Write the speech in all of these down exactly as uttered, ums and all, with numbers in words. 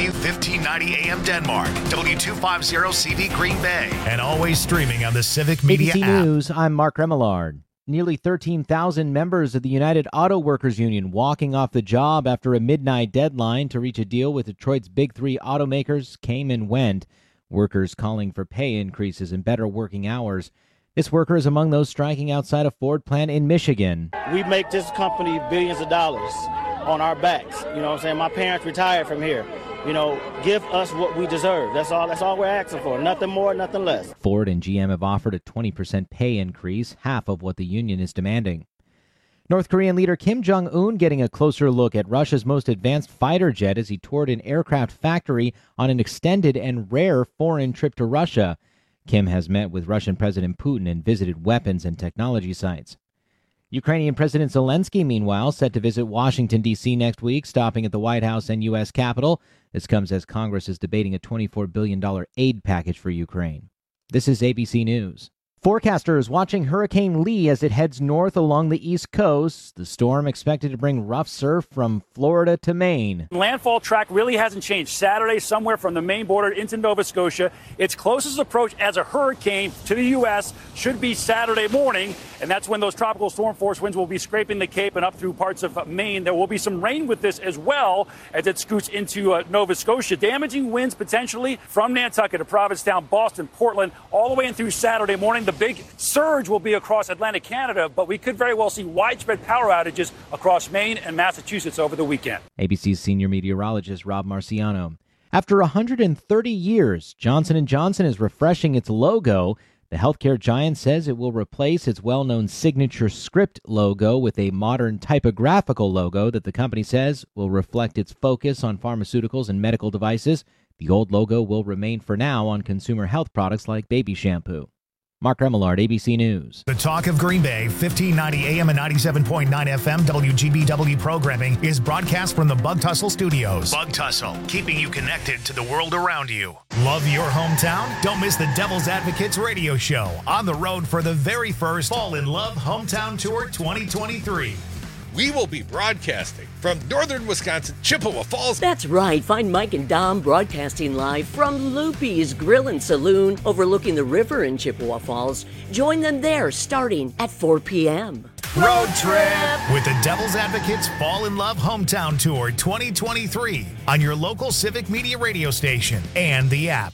W fifteen ninety A M Denmark, W two fifty C V Green Bay, and always streaming on the Civic Media A B C app. News, I'm Mark Remillard. Nearly thirteen thousand members of the United Auto Workers Union walking off the job after a midnight deadline to reach a deal with Detroit's big three automakers came and went. Workers calling for pay increases and better working hours. This worker is among those striking outside a Ford plant in Michigan. We make this company billions of dollars on our backs. You know what I'm saying? My parents retired from here. You know, give us what we deserve. That's all That's all we're asking for. Nothing more, nothing less. Ford and G M have offered a twenty percent pay increase, half of what the union is demanding. North Korean leader Kim Jong-un getting a closer look at Russia's most advanced fighter jet as he toured an aircraft factory on an extended and rare foreign trip to Russia. Kim has met with Russian President Putin and visited weapons and technology sites. Ukrainian President Zelensky, meanwhile, set to visit Washington, D C next week, stopping at the White House and U S Capitol. This comes as Congress is debating a twenty-four billion dollars aid package for Ukraine. This is A B C News. Forecasters watching Hurricane Lee as it heads north along the East Coast. The storm expected to bring rough surf from Florida to Maine. Landfall track really hasn't changed. Saturday, somewhere from the Maine border into Nova Scotia. Its closest approach as a hurricane to the U S should be Saturday morning, and that's when those tropical storm force winds will be scraping the Cape and up through parts of Maine. There will be some rain with this as well as it scoots into uh, Nova Scotia. Damaging winds potentially from Nantucket to Provincetown, Boston, Portland, all the way in through Saturday morning. The big surge will be across Atlantic Canada, but we could very well see widespread power outages across Maine and Massachusetts over the weekend. A B C's senior meteorologist Rob Marciano. After one hundred thirty years, Johnson and Johnson is refreshing its logo. The healthcare giant says it will replace its well-known signature script logo with a modern typographical logo that the company says will reflect its focus on pharmaceuticals and medical devices. The old logo will remain for now on consumer health products like baby shampoo. Mark Remillard, A B C News. The Talk of Green Bay, fifteen ninety A M and ninety-seven point nine F M W G B W programming is broadcast from the Bug Tussle Studios. Bug Tussle, keeping you connected to the world around you. Love your hometown? Don't miss the Devil's Advocates radio show on the road for the very first Fall in Love Hometown Tour twenty twenty-three. We will be broadcasting from northern Wisconsin, Chippewa Falls. That's right. Find Mike and Dom broadcasting live from Loopy's Grill and Saloon overlooking the river in Chippewa Falls. Join them there starting at four p.m. Road trip with the Devil's Advocates Fall in Love Hometown Tour twenty twenty-three on your local Civic Media radio station and the app.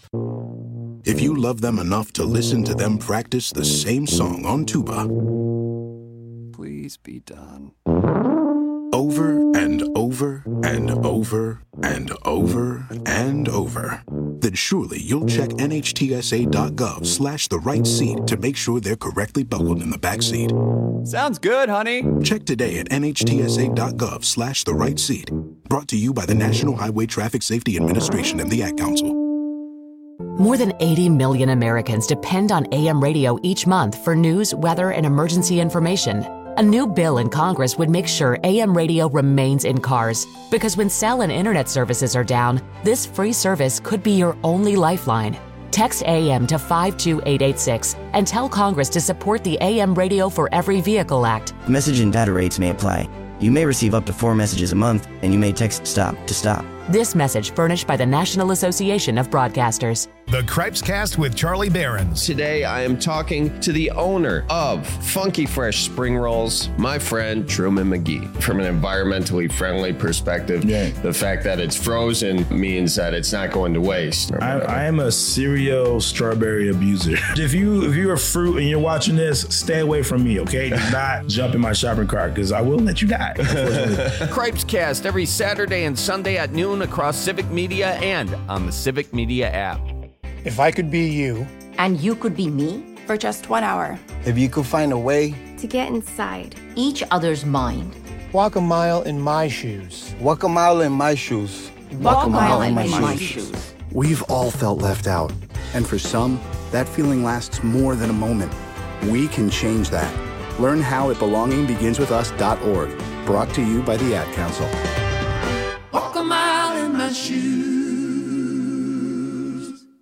If you love them enough to listen to them practice the same song on tuba, please be done. Over and over and over and over and over, then surely you'll check N H T S A dot gov slash the right seat to make sure they're correctly buckled in the back seat. Sounds good, honey. Check today at N H T S A dot gov slash the right seat. Brought to you by the National Highway Traffic Safety Administration and the Ad Council. More than eighty million Americans depend on A M radio each month for news, weather, and emergency information. A new bill in Congress would make sure A M radio remains in cars, because when cell and internet services are down, this free service could be your only lifeline. Text A M to five two eight eight six and tell Congress to support the A M Radio for Every Vehicle Act. Message and data rates may apply. You may receive up to four messages a month, and you may text STOP to stop. This message furnished by the National Association of Broadcasters. The Cripes Cast with Charlie Behrens. Today I am talking to the owner of Funky Fresh Spring Rolls, my friend Truman McGee. From an environmentally friendly perspective, yeah. The fact that it's frozen means that it's not going to waste. I, I am a serial strawberry abuser. If you if you're a fruit and you're watching this, stay away from me, okay? Do not jump in my shopping cart because I will let you die. Cripes Cast every Saturday and Sunday at noon across Civic Media and on the Civic Media app. If I could be you. And you could be me. For just one hour. If you could find a way. To get inside. Each other's mind. Walk a mile in my shoes. Walk a mile in my shoes. Walk, Walk a mile, mile in my, my shoes. shoes. We've all felt left out. And for some, that feeling lasts more than a moment. We can change that. Learn how at belonging begins with us dot org. Brought to you by the Ad Council. Walk a mile in my shoes.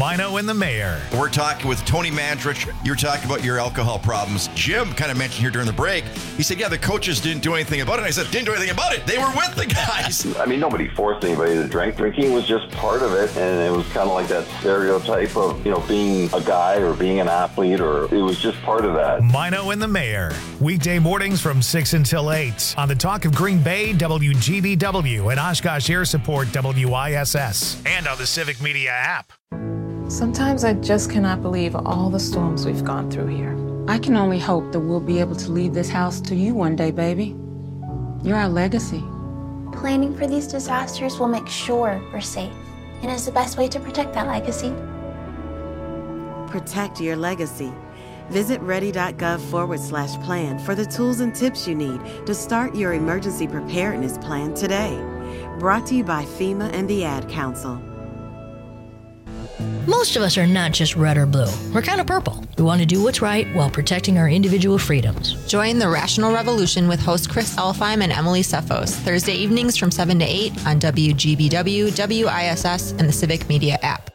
Mino and the Mayor. We're talking with Tony Mandrich. You're talking about your alcohol problems. Jim kind of mentioned here during the break. He said, yeah, the coaches didn't do anything about it. And I said, didn't do anything about it. They were with the guys. I mean, nobody forced anybody to drink. Drinking was just part of it. And it was kind of like that stereotype of, you know, being a guy or being an athlete, or it was just part of that. Mino and the Mayor. Weekday mornings from six until eight on the Talk of Green Bay, W G B W, and Oshkosh Air Support, W I S S, and on the Civic Media app. Sometimes I just cannot believe all the storms we've gone through here. I can only hope that we'll be able to leave this house to you one day, baby. You're our legacy. Planning for these disasters will make sure we're safe, and is the best way to protect that legacy. Protect your legacy. Visit ready.gov forward slash plan for the tools and tips you need to start your emergency preparedness plan today. Brought to you by FEMA and the Ad Council. Most of us are not just red or blue. We're kind of purple. We want to do what's right while protecting our individual freedoms. Join the Rational Revolution with host Chris Elfheim and Emily Sefos, Thursday evenings from seven to eight on W G B W, W I S S, and the Civic Media app.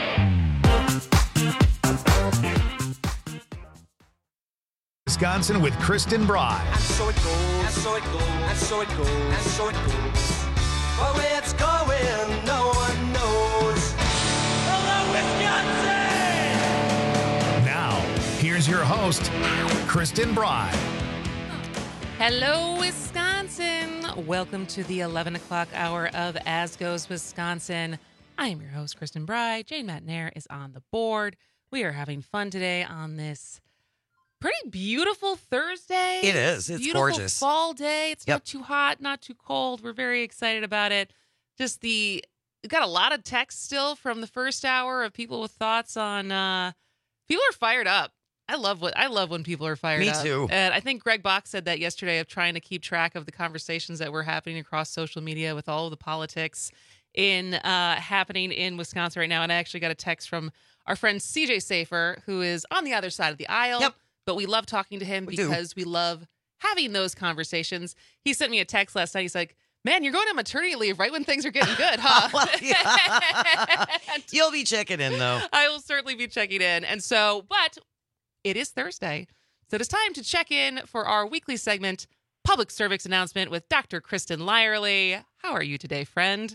Wisconsin with Kristen Bry. And so it goes, and so it goes, and so it goes, and so it goes. But where it's going, no one knows. Hello, Wisconsin! Now, here's your host, Kristen Bry. Hello, Wisconsin. Welcome to the eleven o'clock hour of As Goes Wisconsin. I am your host, Kristen Bry. Jane Matnair is on the board. We are having fun today on this pretty beautiful Thursday. It is. It's beautiful gorgeous. Fall day. It's Yep. not too hot, not too cold. We're very excited about it. Just the, we've got a lot of text still from the first hour of people with thoughts on, uh, people are fired up. I love what I love when people are fired Me up. too. And I think Greg Bach said that yesterday of trying to keep track of the conversations that were happening across social media with all of the politics in uh, happening in Wisconsin right now. And I actually got a text from our friend C J Safer, who is on the other side of the aisle. Yep. But we love talking to him We do. because we love having those conversations. He sent me a text last night. He's like, man, you're going on maternity leave right when things are getting good, huh? Well, yeah. You'll be checking in, though. I will certainly be checking in. And so, but it is Thursday. So it is time to check in for our weekly segment, Public Service Announcement with Doctor Kristen Lyerly. How are you today, friend?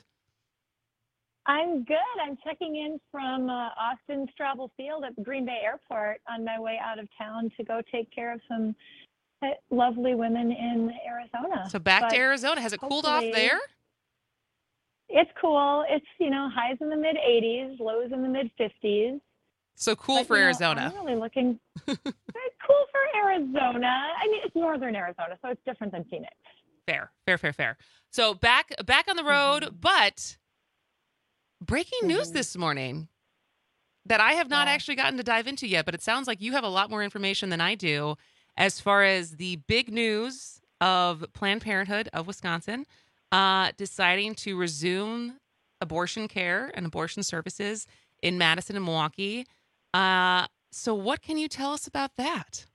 I'm good. I'm checking in from uh, Austin Straubel Field at the Green Bay Airport on my way out of town to go take care of some uh, lovely women in Arizona. So back But to Arizona. Has it cooled off hopefully- there? It's cool. It's, you know, highs in the mid eighties, lows in the mid fifties. So cool But, for you know, Arizona. I'm really looking very cool for Arizona. I mean, it's northern Arizona, so it's different than Phoenix. Fair, fair, fair, fair. So back back on the road, Mm-hmm. but breaking news this morning that I have not Yeah. actually gotten to dive into yet, but it sounds like you have a lot more information than I do as far as the big news of Planned Parenthood of Wisconsin uh, deciding to resume abortion care and abortion services in Madison and Milwaukee. Uh, so what can you tell us about that?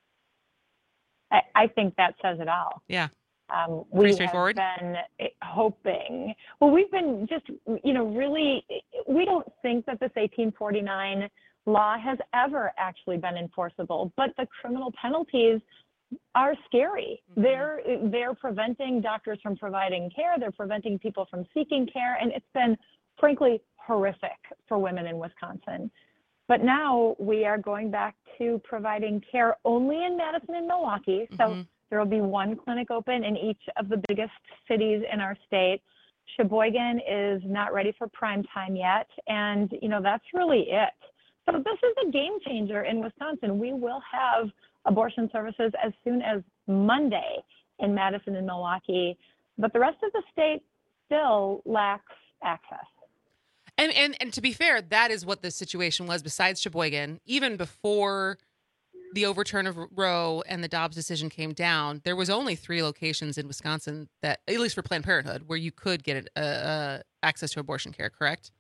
I, I think that says it all. Yeah. Um, Pretty we straightforward. have been hoping. Well, we've been just, you know, really. We don't think that this eighteen forty-nine law has ever actually been enforceable, but the criminal penalties are scary. Mm-hmm. They're they're preventing doctors from providing care. They're preventing people from seeking care, and it's been, frankly, horrific for women in Wisconsin. But now we are going back to providing care only in Madison and Milwaukee. So Mhm. there will be one clinic open in each of the biggest cities in our state. Sheboygan is not ready for prime time yet. And, you know, that's really it. So this is a game changer in Wisconsin. We will have abortion services as soon as Monday in Madison and Milwaukee. But the rest of the state still lacks access. And, and and to be fair, that is what the situation was besides Sheboygan. Even before the overturn of Roe and the Dobbs decision came down, there was only three locations in Wisconsin that, at least for Planned Parenthood, where you could get uh, uh, access to abortion care, correct?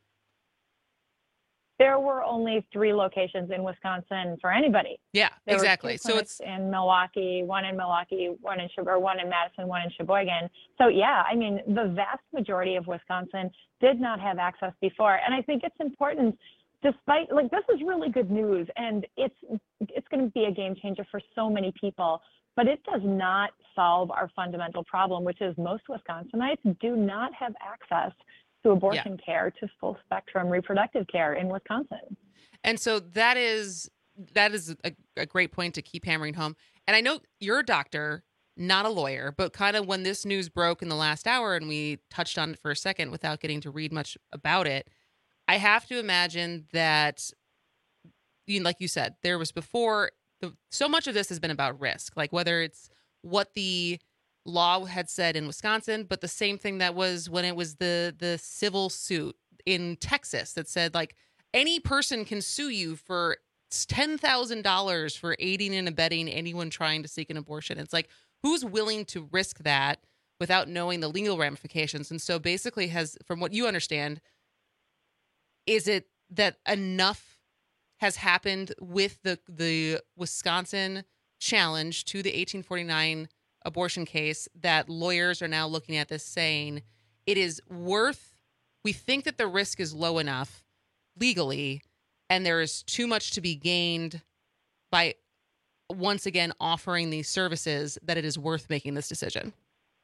There were only three locations in Wisconsin for anybody. Yeah, There were exactly. two So clinics it's in Milwaukee, one in Milwaukee, one in Sheb- or one in Madison, one in Sheboygan. So yeah, I mean, the vast majority of Wisconsin did not have access before, and I think it's important despite, like, this is really good news, and it's it's going to be a game changer for so many people, but it does not solve our fundamental problem, which is most Wisconsinites do not have access to abortion yeah. care, to full spectrum reproductive care in Wisconsin. And so that is that is a, a great point to keep hammering home. And I know you're a doctor, not a lawyer, but kind of when this news broke in the last hour and we touched on it for a second without getting to read much about it, I have to imagine that, you know, like you said, there was before, the, so much of this has been about risk, like whether it's what the law had said in Wisconsin, but the same thing that was when it was the the civil suit in Texas that said, like, any person can sue you for ten thousand dollars for aiding and abetting anyone trying to seek an abortion. It's like, who's willing to risk that without knowing the legal ramifications? And so basically has, from what you understand, is it that enough has happened with the the Wisconsin challenge to the eighteen forty-nine abortion case that lawyers are now looking at this saying it is worth, we think that the risk is low enough legally, and there is too much to be gained by once again offering these services, that it is worth making this decision?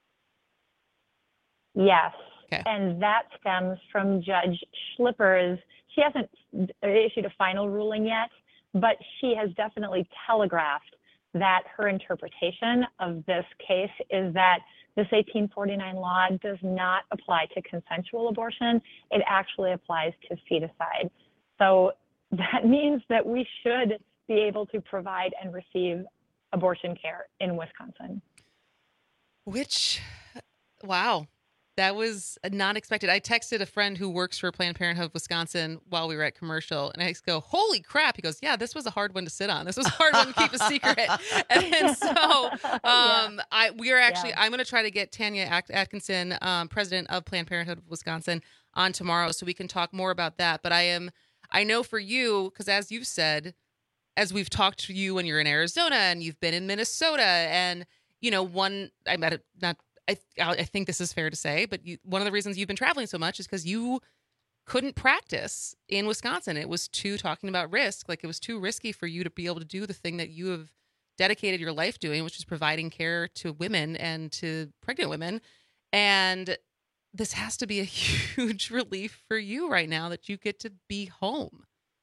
Yes. Okay. And that stems from Judge Schlipper's, she hasn't issued a final ruling yet, but she has definitely telegraphed that her interpretation of this case is that this eighteen forty-nine law does not apply to consensual abortion. It actually applies to feticide. So that means that we should be able to provide and receive abortion care in Wisconsin. Which, wow, that was not expected. I texted a friend who works for Planned Parenthood of Wisconsin while we were at commercial, and I just go, holy crap. He goes, yeah, this was a hard one to sit on. This was a hard one to keep a secret. And so um, yeah. I we are actually, yeah. I'm going to try to get Tanya Atkinson, um, president of Planned Parenthood of Wisconsin, on tomorrow so we can talk more about that. But I am, I know for you, because as you've said, as we've talked to you when you're in Arizona and you've been in Minnesota, and, you know, one, I'm at a, not, I, I think this is fair to say, but you, one of the reasons you've been traveling so much is because you couldn't practice in Wisconsin. It was too, talking about risk, like it was too risky for you to be able to do the thing that you have dedicated your life doing, which is providing care to women and to pregnant women. And this has to be a huge relief for you right now that you get to be home.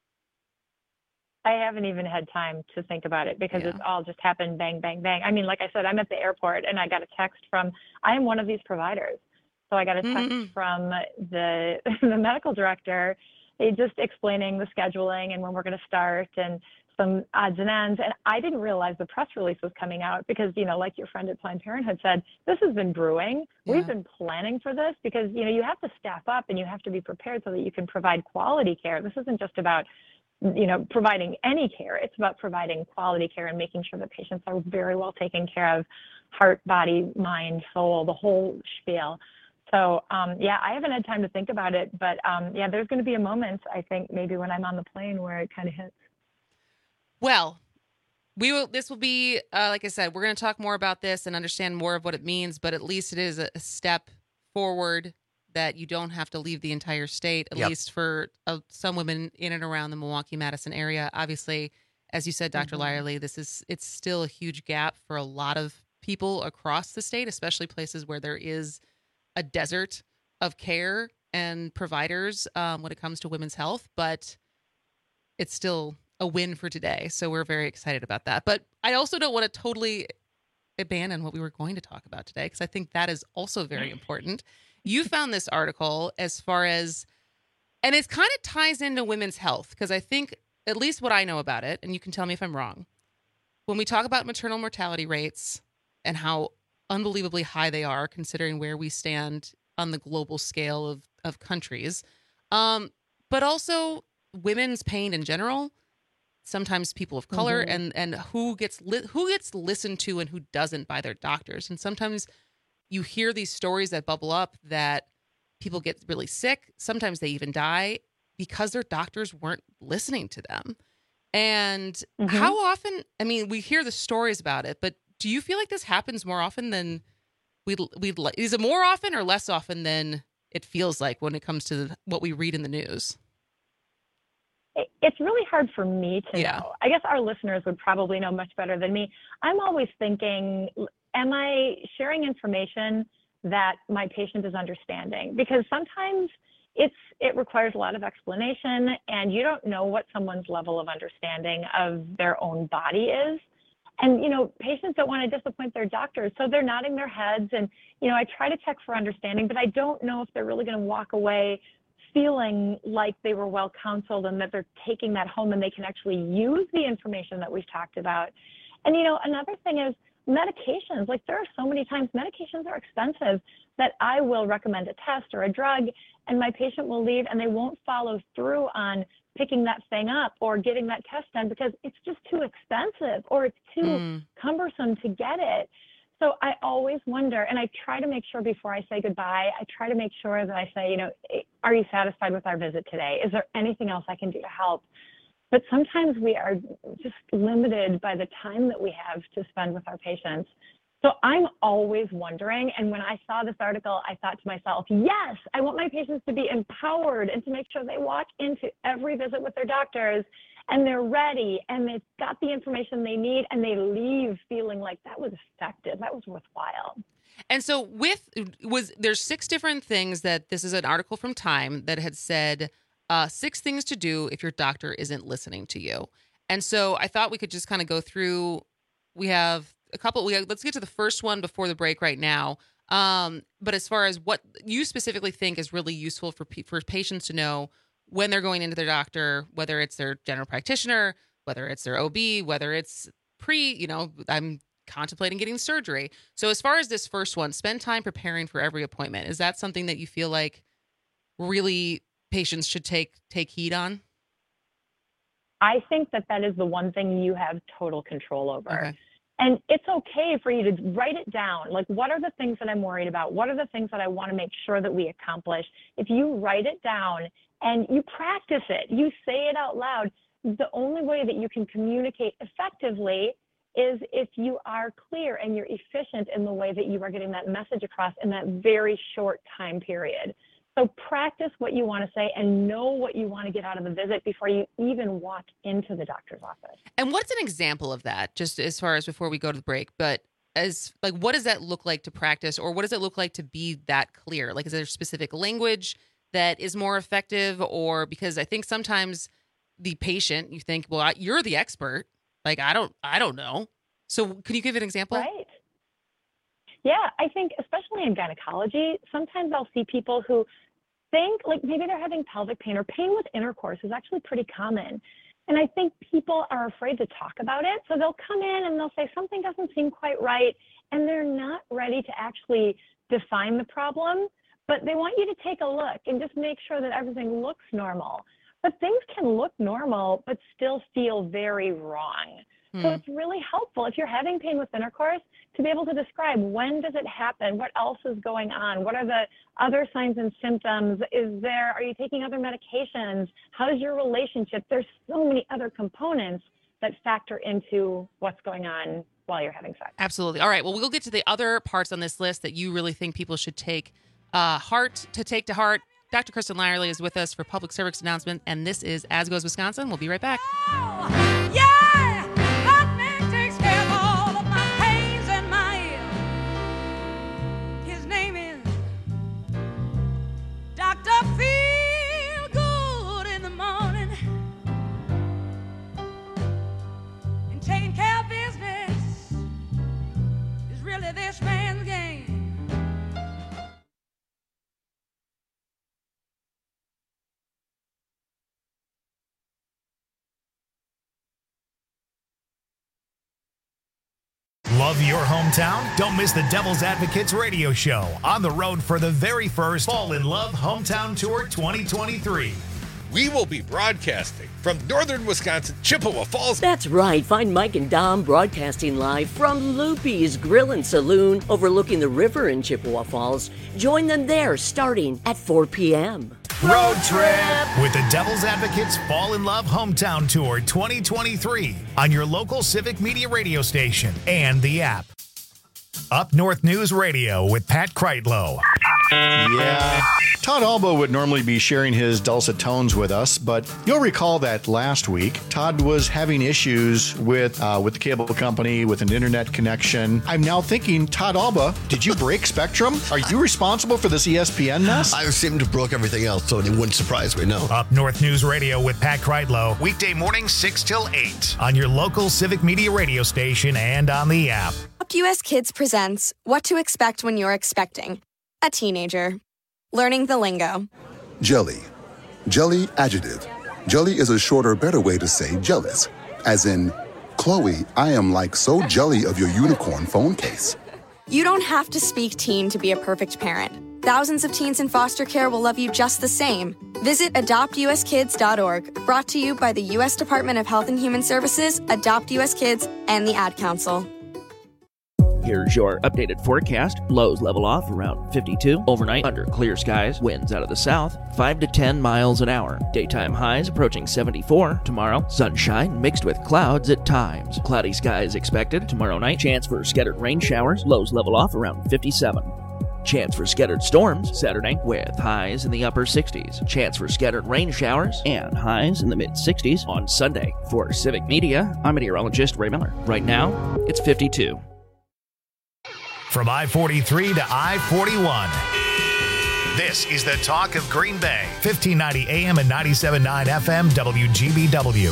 I haven't even had time to think about it because Yeah. it's all just happened bang, bang, bang. I mean, like I said, I'm at the airport and I got a text from, I am one of these providers. So I got a text Mhm. from the the medical director, they just explaining the scheduling and when we're going to start and some odds and ends. And I didn't realize the press release was coming out because, you know, like your friend at Planned Parenthood said, this has been brewing. Yeah. We've been planning for this because, you know, you have to staff up and you have to be prepared so that you can provide quality care. This isn't just about, you know, providing any care. It's about providing quality care and making sure that patients are very well taken care of, heart, body, mind, soul, the whole spiel. So, um, yeah, I haven't had time to think about it, but um, yeah, there's going to be a moment, I think, maybe when I'm on the plane where it kind of hits. Well, we will. This will be, uh, like I said, we're going to talk more about this and understand more of what it means. But at least it is a, a step forward that you don't have to leave the entire state. At Yep. least for uh, some women in and around the Milwaukee, Madison area. Obviously, as you said, Doctor Mhm. Lyerly, this is it's still a huge gap for a lot of people across the state, especially places where there is a desert of care and providers um, when it comes to women's health. But it's still a win for today. So we're very excited about that. But I also don't want to totally abandon what we were going to talk about today, because I think that is also very important. You found this article as far as, and it kind of ties into women's health, because I think, at least what I know about it, and you can tell me if I'm wrong, when we talk about maternal mortality rates and how unbelievably high they are, considering where we stand on the global scale of, of countries, um, but also women's pain in general, sometimes people of color, Mhm. and and who gets li- who gets listened to and who doesn't by their doctors. And sometimes you hear these stories that bubble up that people get really sick. Sometimes they even die because their doctors weren't listening to them. And Mhm. how often, I mean, we hear the stories about it, but do you feel like this happens more often than we'd, we'd like? Is it more often or less often than it feels like when it comes to what we read in the news? it, it's really hard for me to Yeah. know. I guess our listeners would probably know much better than me. I'm always thinking, am I sharing information that my patient is understanding? Because sometimes it's it requires a lot of explanation, and you don't know what someone's level of understanding of their own body is. And, you know, patients don't want to disappoint their doctors, so they're nodding their heads. And, you know, I try to check for understanding, but I don't know if they're really going to walk away feeling like they were well counseled and that they're taking that home and they can actually use the information that we've talked about. And, you know, another thing is medications. Like, there are so many times medications are expensive that I will recommend a test or a drug, and my patient will leave and they won't follow through on picking that thing up or getting that test done because it's just too expensive or it's too Mm. cumbersome to get it. So I always wonder, and I try to make sure before I say goodbye, I try to make sure that I say, you know, are you satisfied with our visit today? Is there anything else I can do to help? But sometimes we are just limited by the time that we have to spend with our patients. So I'm always wondering, and when I saw this article, I thought to myself, yes, I want my patients to be empowered and to make sure they walk into every visit with their doctors and they're ready and they've got the information they need and they leave feeling like that was effective, that was worthwhile. And so with was there's six different things that this is an article from Time that had said uh, six things to do if your doctor isn't listening to you. And so I thought we could just kind of go through. We have a couple. We have, let's get to the first one before the break right now. Um, but as far as what you specifically think is really useful for for patients to know when they're going into their doctor, whether it's their general practitioner, whether it's their O B, whether it's pre, you know, I'm contemplating getting surgery. So as far as this first one, spend time preparing for every appointment. Is that something that you feel like really patients should take take heed on? I think that that is the one thing you have total control over. Okay. And it's okay for you to write it down. Like, what are the things that I'm worried about? What are the things that I want to make sure that we accomplish? If you write it down and you practice it, you say it out loud, the only way that you can communicate effectively is if you are clear and you're efficient in the way that you are getting that message across in that very short time period. So practice what you want to say and know what you want to get out of the visit before you even walk into the doctor's office. And what's an example of that, just as far as before we go to the break, but as like, what does that look like to practice, or what does it look like to be that clear? Like, is there specific language that is more effective? Or because I think sometimes the patient, you think, well, you're the expert. Like, I don't, I don't know. So can you give an example? Right. Yeah, I think especially in gynecology, sometimes I'll see people who think like maybe they're having pelvic pain or pain with intercourse is actually pretty common. And I think people are afraid to talk about it. So they'll come in and they'll say something doesn't seem quite right. And they're not ready to actually define the problem, but they want you to take a look and just make sure that everything looks normal. But things can look normal, but still feel very wrong. So it's really helpful if you're having pain with intercourse to be able to describe when does it happen, what else is going on, what are the other signs and symptoms, is there, are you taking other medications, how's your relationship? There's so many other components that factor into what's going on while you're having sex. Absolutely. All right. Well, we'll get to the other parts on this list that you really think people should take uh, heart to take to heart. Doctor Kristen Lyerly is with us for public service announcement, and this is As Goes Wisconsin. We'll be right back. Yeah! Feel good in the morning and taking care of business is really this man's game. Love your hometown? Don't miss the Devil's Advocates radio show on the road for the very first Fall in Love Hometown Tour twenty twenty-three. We will be broadcasting from northern Wisconsin, Chippewa Falls. That's right. Find Mike and Dom broadcasting live from Loopy's Grill and Saloon overlooking the river in Chippewa Falls. Join them there starting at four p.m. Road trip with the Devil's Advocates Fall in Love Hometown Tour twenty twenty-three on your local Civic Media radio station and the app. Up North News Radio with Pat Kreitlow. Yeah. Todd Alba would normally be sharing his dulcet tones with us, but you'll recall that last week, Todd was having issues with uh, with the cable company, with an internet connection. I'm now thinking, Todd Alba, did you break Spectrum? Are you responsible for this E S P N mess? I seem to have broke everything else, so it wouldn't surprise me, no. Up North News Radio with Pat Kreitlow, weekday mornings six till eight on your local Civic Media radio station and on the app. Adopt U S Kids presents What to Expect When You're Expecting a Teenager. Learning the lingo. Jelly. Jelly adjective. Jelly is a shorter, better way to say jealous. As in, Chloe, I am like so jelly of your unicorn phone case. You don't have to speak teen to be a perfect parent. Thousands of teens in foster care will love you just the same. Visit adopt u s kids dot org, brought to you by the U S Department of Health and Human Services, Adopt U S Kids, and the Ad Council. Here's your updated forecast. Lows level off around fifty-two. Overnight, under clear skies, winds out of the south, five to ten miles an hour. Daytime highs approaching seventy-four. Tomorrow, sunshine mixed with clouds at times. Cloudy skies expected. Tomorrow night, chance for scattered rain showers. Lows level off around fifty-seven. Chance for scattered storms Saturday with highs in the upper sixties. Chance for scattered rain showers and highs in the mid sixties on Sunday. For Civic Media, I'm meteorologist Ray Miller. Right now, it's fifty-two. From I forty-three to I forty-one. This is the talk of Green Bay. fifteen ninety A M and ninety-seven point nine F M W G B W.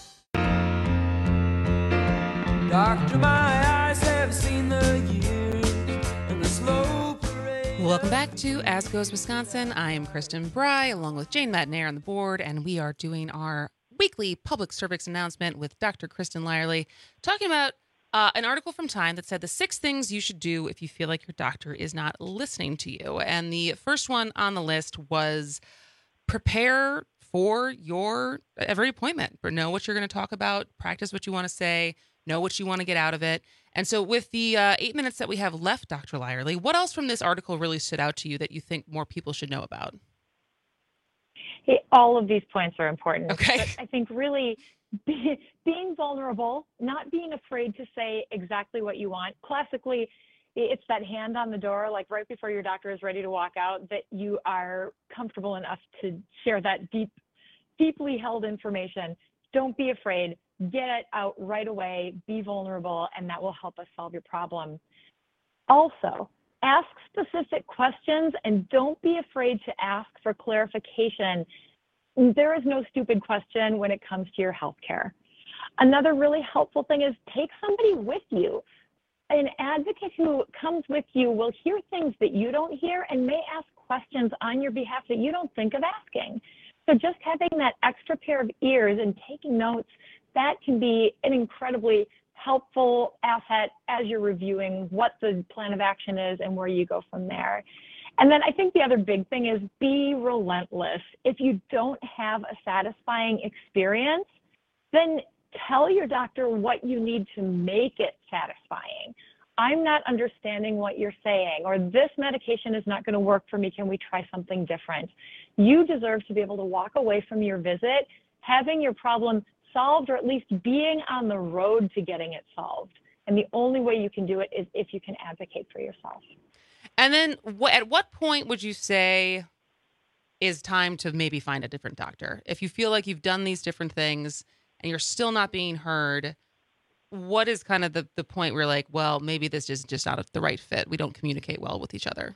Doctor, my eyes have seen the years and the slow parade. Welcome back to As Goes Wisconsin. I am Kristen Bry, along with Jane Madnair on the board, and we are doing our weekly public service announcement with Doctor Kristen Lyerly, talking about Uh, an article from Time that said the six things you should do if you feel like your doctor is not listening to you. And the first one on the list was prepare for your every appointment. Know what you're going to talk about, practice what you want to say, know what you want to get out of it. And so with the uh, eight minutes that we have left, Doctor Lyerly, what else from this article really stood out to you that you think more people should know about? Hey, all of these points are important. Okay. But I think really be, being vulnerable, not being afraid to say exactly what you want. Classically, it's that hand on the door, like right before your doctor is ready to walk out, that you are comfortable enough to share that deep, deeply held information. Don't be afraid. Get it out right away. Be vulnerable, and that will help us solve your problem. Also, ask specific questions and don't be afraid to ask for clarification. There is no stupid question when it comes to your healthcare. Another really helpful thing is take somebody with you. An advocate who comes with you will hear things that you don't hear and may ask questions on your behalf that you don't think of asking. So just having that extra pair of ears and taking notes, that can be an incredibly helpful asset as you're reviewing what the plan of action is and where you go from there. And then I think the other big thing is be relentless. If you don't have a satisfying experience, then tell your doctor what you need to make it satisfying. I'm not understanding what you're saying, or this medication is not going to work for me. Can we try something different? You deserve to be able to walk away from your visit having your problem solved, or at least being on the road to getting it solved. And the only way you can do it is if you can advocate for yourself. And then what, at what point would you say is time to maybe find a different doctor? If you feel like you've done these different things and you're still not being heard, what is kind of the, the point where you're like, well, maybe this is just not the right fit. We don't communicate well with each other.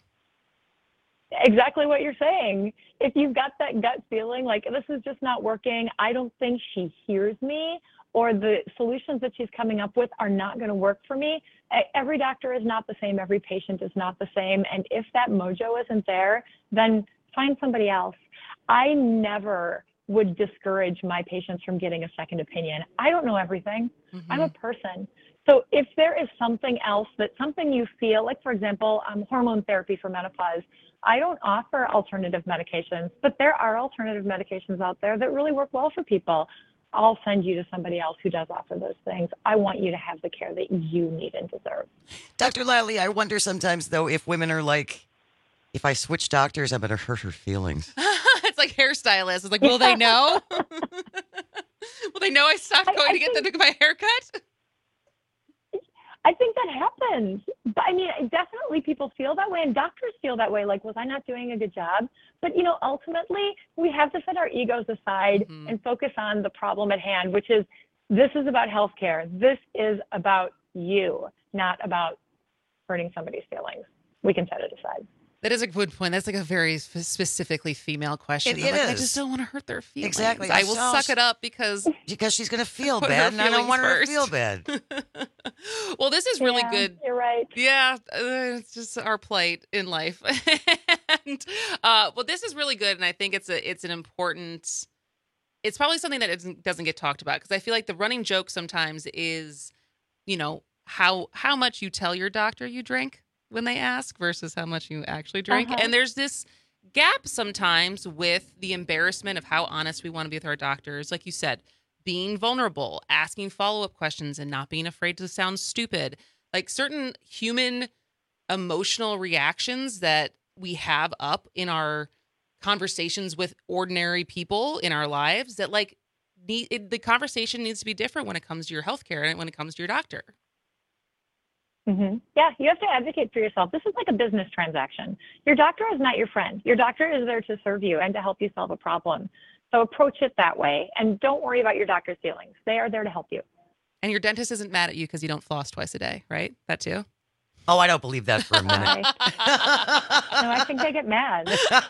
Exactly what you're saying. If you've got that gut feeling like this is just not working, I don't think she hears me, or the solutions that she's coming up with are not going to work for me. Every doctor is not the same. Every patient is not the same. And if that mojo isn't there, then find somebody else. I never would discourage my patients from getting a second opinion. I don't know everything. Mm-hmm. I'm a person. So if there is something else, that something you feel, like for example, um, hormone therapy for menopause, I don't offer alternative medications, but there are alternative medications out there that really work well for people. I'll send you to somebody else who does offer those things. I want you to have the care that you need and deserve. Doctor Lyerly, I wonder sometimes, though, if women are like, if I switch doctors, I'm going to hurt her feelings. It's like hairstylists. It's like, will they know? Will they know I stopped going I, I to get think, the, my haircut? I think that happens. but I mean, definitely people feel that way, and doctors feel that way. Like, was I not doing a good job? But, you know, ultimately, we have to set our egos aside mm-hmm. and focus on the problem at hand, which is this is about healthcare. This is about you, not about hurting somebody's feelings. We can set it aside. That is a good point. That's like a very specifically female question. It, it like, is. I just don't want to hurt their feelings. Exactly. I will so, suck it up because because she's going to feel bad, and I don't want her to feel bad. Well, this is really yeah, good. You're right. Yeah, uh, it's just our plight in life. and uh, well, this is really good, and I think it's a it's an important. It's probably something that isn't, doesn't get talked about because I feel like the running joke sometimes is, you know, how how much you tell your doctor you drink when they ask versus how much you actually drink. Uh-huh. And there's this gap sometimes with the embarrassment of how honest we want to be with our doctors. Like you said, being vulnerable, asking follow-up questions and not being afraid to sound stupid. Like certain human emotional reactions that we have up in our conversations with ordinary people in our lives that like need, it, the conversation needs to be different when it comes to your healthcare and when it comes to your doctor. Mm-hmm. Yeah, you have to advocate for yourself. This is like a business transaction. Your doctor is not your friend. Your doctor is there to serve you and to help you solve a problem. So approach it that way, and don't worry about your doctor's feelings. They are there to help you. And your dentist isn't mad at you because you don't floss twice a day, right? That too? Oh, I don't believe that for a minute. no, I think they get mad.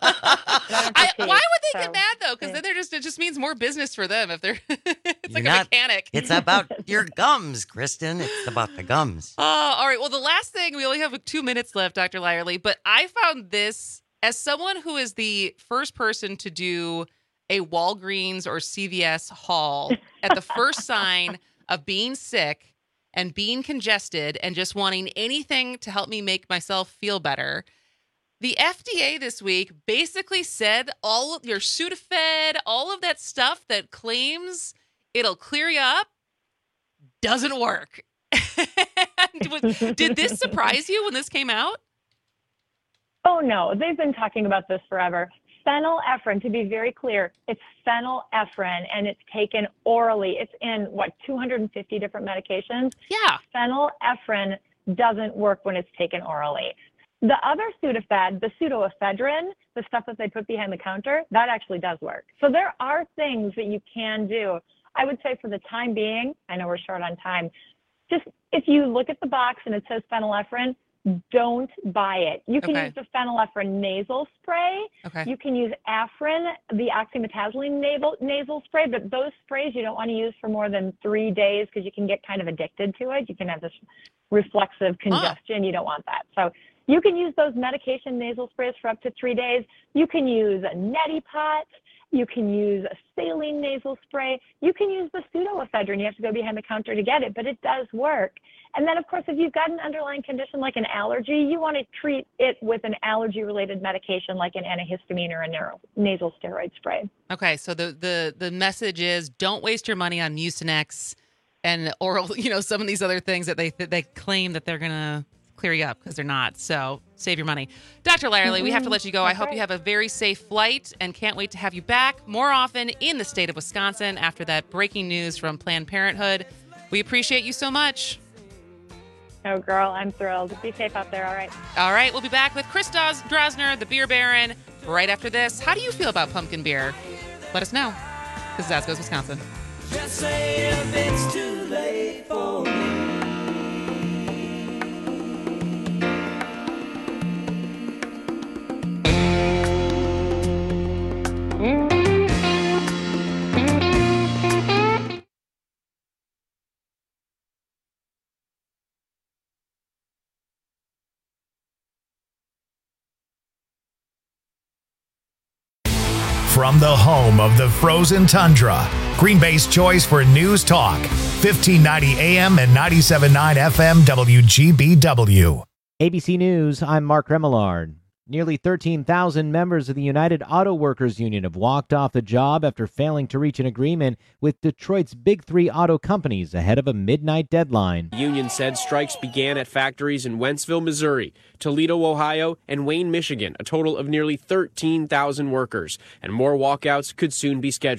I, why would they so, get mad though? Because yeah. then they're just it just means more business for them if they're it's You're like not, a mechanic. It's about your gums, Kristen. It's about the gums. Oh, uh, all right. Well, the last thing, we only have two minutes left, Doctor Lyerly, but I found this as someone who is the first person to do a Walgreens or C V S haul at the first sign of being sick and being congested and just wanting anything to help me make myself feel better. The F D A this week basically said all of your Sudafed, all of that stuff that claims it'll clear you up doesn't work. Did this surprise you when this came out? Oh, no. They've been talking about this forever. Phenylephrine, to be very clear, it's phenylephrine, and it's taken orally. It's in, what, two hundred fifty different medications? Yeah. Phenylephrine doesn't work when it's taken orally. The other Sudafed, the pseudoephedrine, the stuff that they put behind the counter, that actually does work. So there are things that you can do. I would say for the time being, I know we're short on time, just if you look at the box and it says phenylephrine, don't buy it. You can okay. use the phenylephrine nasal spray. Okay. You can use Afrin, the oxymetazoline nasal, nasal spray, but those sprays you don't want to use for more than three days because you can get kind of addicted to it. You can have this reflexive congestion. Huh. You don't want that. So you can use those medication nasal sprays for up to three days. You can use a neti pot. You can use a saline nasal spray. You can use the pseudoephedrine. You have to go behind the counter to get it, but it does work. And then, of course, if you've got an underlying condition like an allergy, you want to treat it with an allergy-related medication like an antihistamine or a neuro- nasal steroid spray. Okay, so the, the, the message is don't waste your money on Mucinex and oral, you know, some of these other things that they that they claim that they're going to clear you up because they're not. So save your money. Doctor Lyerly, mm-hmm. we have to let you go. That's I hope right. you have a very safe flight and can't wait to have you back more often in the state of Wisconsin after that breaking news from Planned Parenthood. We appreciate you so much. Oh, girl, I'm thrilled. Be safe out there, all right? All right, we'll be back with Chris Drosner, the Beer Baron, right after this. How do you feel about pumpkin beer? Let us know. This is As Goes Wisconsin. Just say if it's too late for me. From the home of the frozen tundra, Green Bay's choice for news talk, fifteen ninety A M and ninety-seven point nine F M W G B W. A B C News, I'm Mark Remillard. Nearly thirteen thousand members of the United Auto Workers Union have walked off the job after failing to reach an agreement with Detroit's big three auto companies ahead of a midnight deadline. The union said strikes began at factories in Wentzville, Missouri, Toledo, Ohio, and Wayne, Michigan, a total of nearly thirteen thousand workers, and more walkouts could soon be scheduled.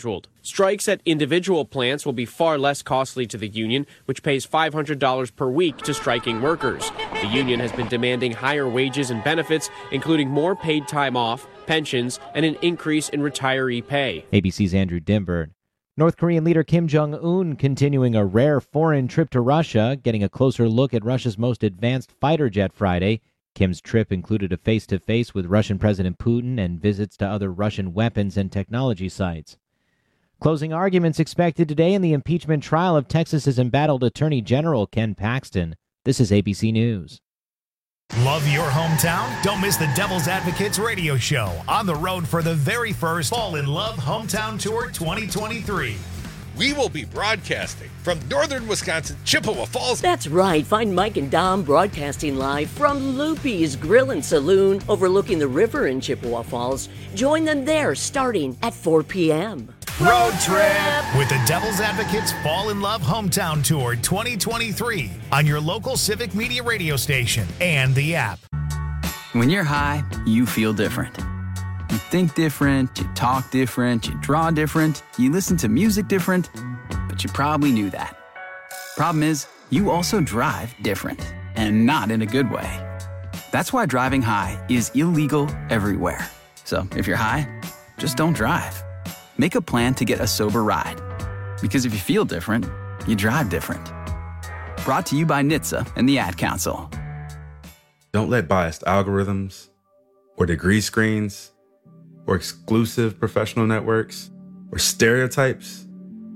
Strikes at individual plants will be far less costly to the union, which pays five hundred dollars per week to striking workers. The union has been demanding higher wages and benefits, including more paid time off, pensions, and an increase in retiree pay. A B C's Andrew Dimbert. North Korean leader Kim Jong-un continuing a rare foreign trip to Russia, getting a closer look at Russia's most advanced fighter jet Friday. Kim's trip included a face-to-face with Russian President Putin and visits to other Russian weapons and technology sites. Closing arguments expected today in the impeachment trial of Texas's embattled Attorney General Ken Paxton. This is A B C News. Love your hometown? Don't miss the Devil's Advocates radio show on the road for the very first Fall in Love Hometown Tour twenty twenty-three. We will be broadcasting from northern Wisconsin, Chippewa Falls. That's right. Find Mike and Dom broadcasting live from Loopy's Grill and Saloon overlooking the river in Chippewa Falls. Join them there starting at four p.m. Road trip with the Devil's Advocates Fall in Love Hometown Tour twenty twenty-three on your local Civic Media radio station and the app. When you're high, you feel different. You think different, you talk different, you draw different, you listen to music different, but you probably knew that. Problem is, you also drive different, and not in a good way. That's why driving high is illegal everywhere. So if you're high, just don't drive. Make a plan to get a sober ride. Because if you feel different, you drive different. Brought to you by N H T S A and the Ad Council. Don't let biased algorithms or degree screens or exclusive professional networks or stereotypes.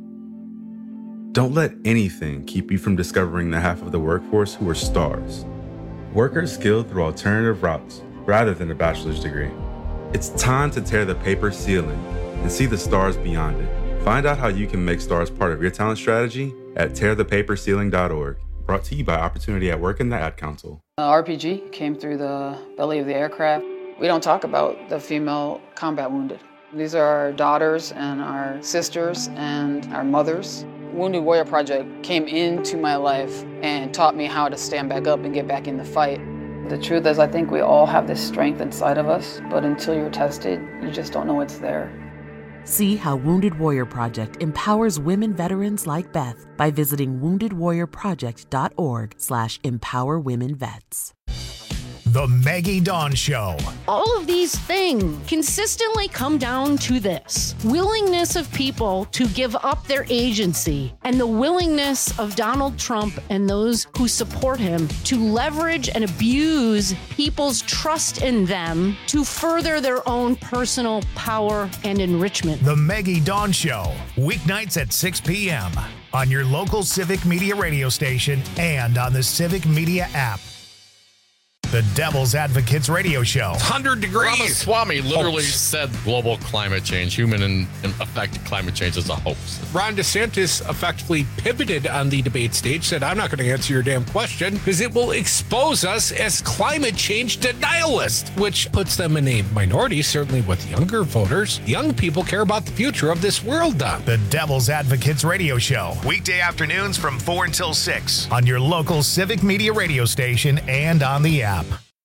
Don't let anything keep you from discovering the half of the workforce who are stars. Workers skilled through alternative routes rather than a bachelor's degree. It's time to tear the paper ceiling and see the stars beyond it. Find out how you can make stars part of your talent strategy at tear the paper ceiling dot org. Brought to you by Opportunity at Work and the Ad Council. Uh, R P G came through the belly of the aircraft. We don't talk about the female combat wounded. These are our daughters and our sisters and our mothers. Wounded Warrior Project came into my life and taught me how to stand back up and get back in the fight. The truth is, I think we all have this strength inside of us, but until you're tested, you just don't know it's there. See how Wounded Warrior Project empowers women veterans like Beth by visiting wounded warrior project dot org slash empower women vets. The Maggie Dawn Show. All of these things consistently come down to this: willingness of people to give up their agency, and the willingness of Donald Trump and those who support him to leverage and abuse people's trust in them to further their own personal power and enrichment. The Maggie Dawn Show, weeknights at six p.m. on your local Civic Media radio station and on the Civic Media app. The Devil's Advocates radio show. one hundred degrees. Ramaswamy literally said global climate change, human and, and affected climate change is a hoax. Ron DeSantis effectively pivoted on the debate stage, said, I'm not going to answer your damn question because it will expose us as climate change denialists, which puts them in a minority, certainly with younger voters. Young people care about the future of this world, Don. The Devil's Advocates radio show. Weekday afternoons from four until six on your local Civic Media radio station and on the app.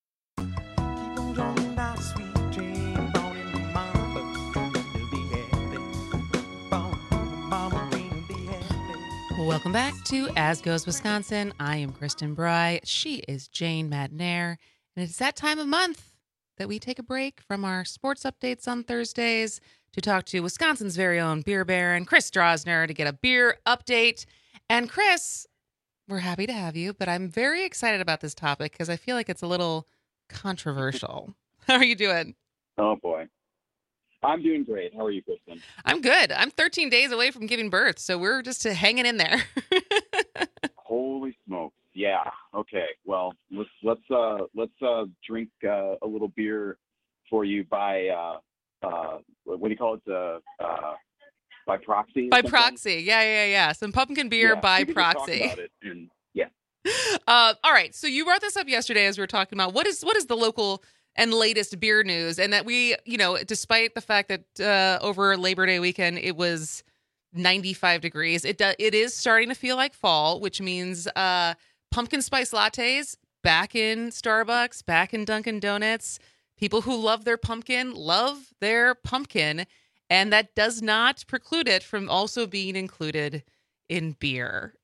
Welcome back to As Goes Wisconsin. I am Kristen Bry. She is Jane Madnair. And it's that time of month that we take a break from our sports updates on Thursdays to talk to Wisconsin's very own beer baron, Chris Drosner, to get a beer update. And Chris, we're happy to have you, but I'm very excited about this topic because I feel like it's a little controversial. How are you doing? Oh, boy. I'm doing great. How are you, Kristen? I'm good. I'm thirteen days away from giving birth, so we're just hanging in there. Holy smokes! Yeah. Okay. Well, let's let's uh, let's uh, drink uh, a little beer for you by uh, uh, what do you call it? Uh, uh, by proxy. By proxy. Yeah, yeah, yeah. Some pumpkin beer yeah, by we can proxy. Talk about it and, yeah. Uh, all right. So you brought this up yesterday as we were talking about what is what is the local and latest beer news, and that we, you know, despite the fact that uh, over Labor Day weekend it was ninety-five degrees, it do, it is starting to feel like fall, which means uh, pumpkin spice lattes back in Starbucks, back in Dunkin' Donuts. People who love their pumpkin love their pumpkin, And that does not preclude it from also being included in beer.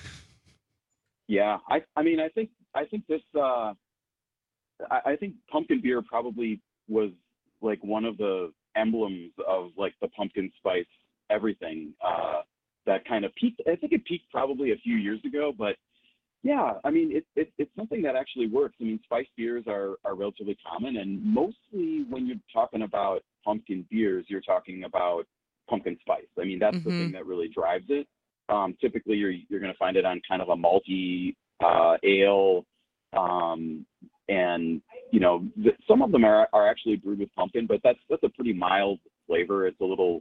Yeah, I I mean I think I think this uh, I, I think pumpkin beer probably was like one of the emblems of like the pumpkin spice everything uh, that kind of peaked. I think it peaked probably a few years ago, but yeah, I mean it, it it's something that actually works. I mean spice beers are are relatively common, and mostly when you're talking about pumpkin beers, you're talking about pumpkin spice. I mean that's Mm-hmm. the thing that really drives it. Um, typically, you're you're going to find it on kind of a malty uh, ale, um, and you know th- some of them are are actually brewed with pumpkin, but that's that's a pretty mild flavor. It's a little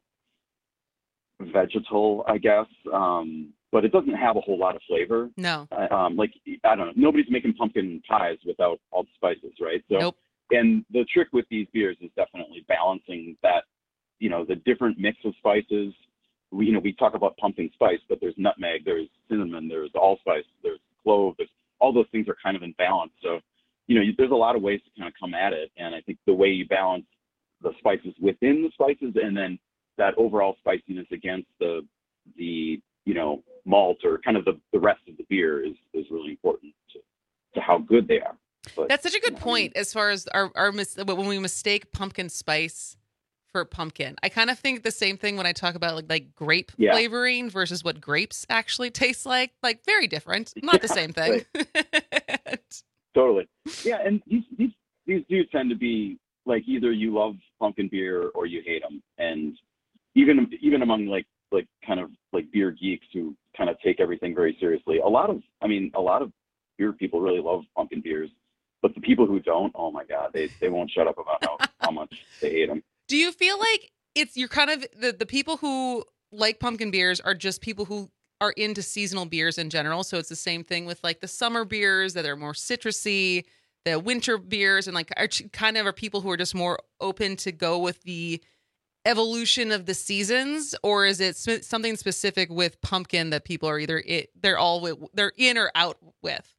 vegetal, I guess, um, but it doesn't have a whole lot of flavor. No. Uh, um, like I don't know, nobody's making pumpkin pies without all the spices, right? So, Nope. And the trick with these beers is definitely balancing that, you know, the different mix of spices. We, you know, we talk about pumpkin spice, but there's nutmeg, there's cinnamon, there's allspice, there's clove, there's all those things are kind of in balance. So, you know, you, there's a lot of ways to kind of come at it. And I think the way you balance the spices within the spices and then that overall spiciness against the, the, you know, malt or kind of the, the rest of the beer is, is really important to, to how good they are. But, That's such a good you know, point as far as our, our mis- when we mistake pumpkin spice for pumpkin. I kind of think the same thing when I talk about like, like grape Yeah. flavoring versus what grapes actually taste like. Like very different, not the same thing. Totally. Yeah, and these these these do tend to be like either you love pumpkin beer or you hate them, and even even among like like kind of like beer geeks who kind of take everything very seriously. A lot of I mean a lot of beer people really love pumpkin beers, but the people who don't, oh my god, they they won't shut up about how how much they hate them. Do you feel like it's you're kind of the, the people who like pumpkin beers are just people who are into seasonal beers in general? So it's the same thing with like the summer beers that are more citrusy, the winter beers, and like are kind of are people who are just more open to go with the evolution of the seasons, or is it sp- something specific with pumpkin that people are either it, they're all with, they're in or out with?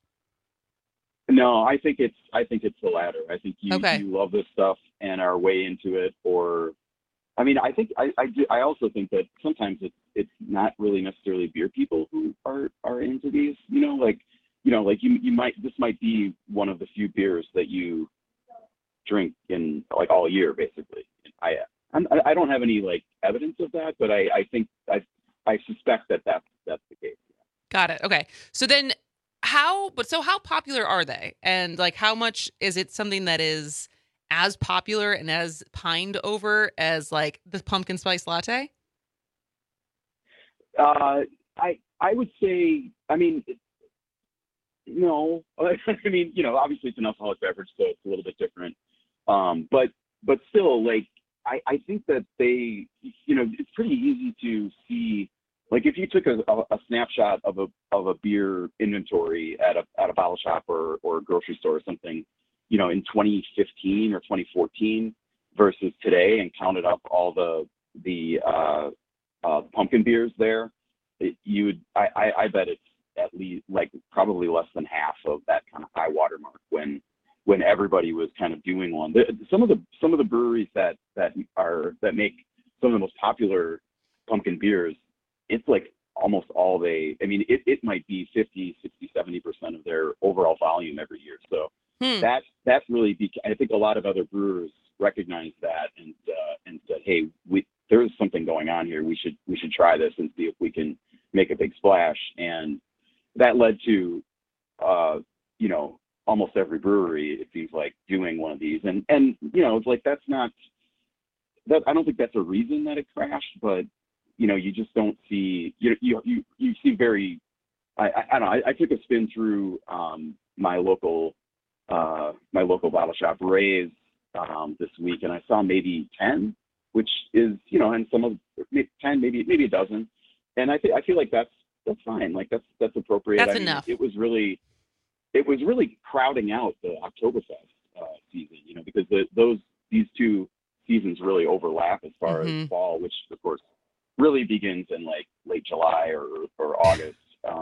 No, I think it's I think it's the latter. I think you, Okay. you love this stuff and are way into it, or I mean, I think I I, do, I also think that sometimes it's it's not really necessarily beer people who are are into these. You know, like you know, like you you might this might be one of the few beers that you drink in like all year, basically. I I'm, I don't have any like evidence of that, but I I think I I suspect that that's that's the case. Got it. Okay. So then how, but so how popular are they? And like, how much is it something that is as popular and as pined over as like the pumpkin spice latte? Uh, I I would say, I mean, no, I mean, you know, obviously it's an alcoholic beverage, so it's a little bit different. Um, but but still, like, I, I think that they, you know, it's pretty easy to see. Like if you took a, a, a snapshot of a of a beer inventory at a at a bottle shop or, or a grocery store or something, you know, in twenty fifteen or twenty fourteen versus today, and counted up all the the uh, uh, pumpkin beers there, it, you would I, I, I bet it's at least like probably less than half of that kind of high water mark when when everybody was kind of doing one. The, some of the some of the breweries that that are that make some of the most popular pumpkin beers, it's like almost all they, I mean, it, it might be fifty, sixty, seventy percent of their overall volume every year. So Hmm. that, that's really, bec- I think a lot of other brewers recognize that and, uh, and said, hey, we, there's something going on here. We should, we should try this and see if we can make a big splash. And that led to, uh, you know, almost every brewery, it seems like, doing one of these. And, and, you know, it's like, that's not, that, I don't think that's a reason that it crashed, but you know, you just don't see, you you you, you see very, I, I, I don't know, I, I took a spin through um, my local, uh, my local bottle shop, Ray's, um, this week, and I saw maybe ten, which is, you know, and some of, maybe ten, maybe, maybe a dozen. And I think, I feel like that's, that's fine. Like that's, that's appropriate. That's I mean, enough. It was really, it was really crowding out the Oktoberfest uh, season, you know, because the, those, these two seasons really overlap as far Mhm. as fall, which of course really begins in like late July or, or August. Um,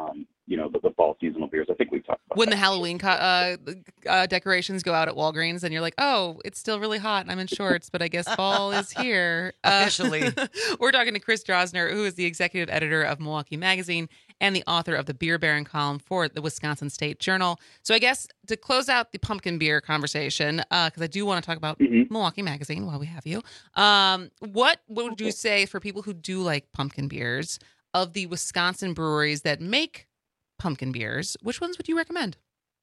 you know, the, the fall seasonal beers. I think we talked about When that. the Halloween co- uh, uh, decorations go out at Walgreens, and you're like, "Oh, it's still really hot, and I'm in shorts, but I guess fall is here." Uh, Officially. We're talking to Chris Drosner, who is the executive editor of Milwaukee Magazine and the author of the Beer Baron column for the Wisconsin State Journal. So I guess to close out the pumpkin beer conversation, because uh, I do want to talk about mm-hmm. Milwaukee Magazine while we have you, um, what, what would you say for people who do like pumpkin beers of the Wisconsin breweries that make pumpkin beers? Which ones would you recommend?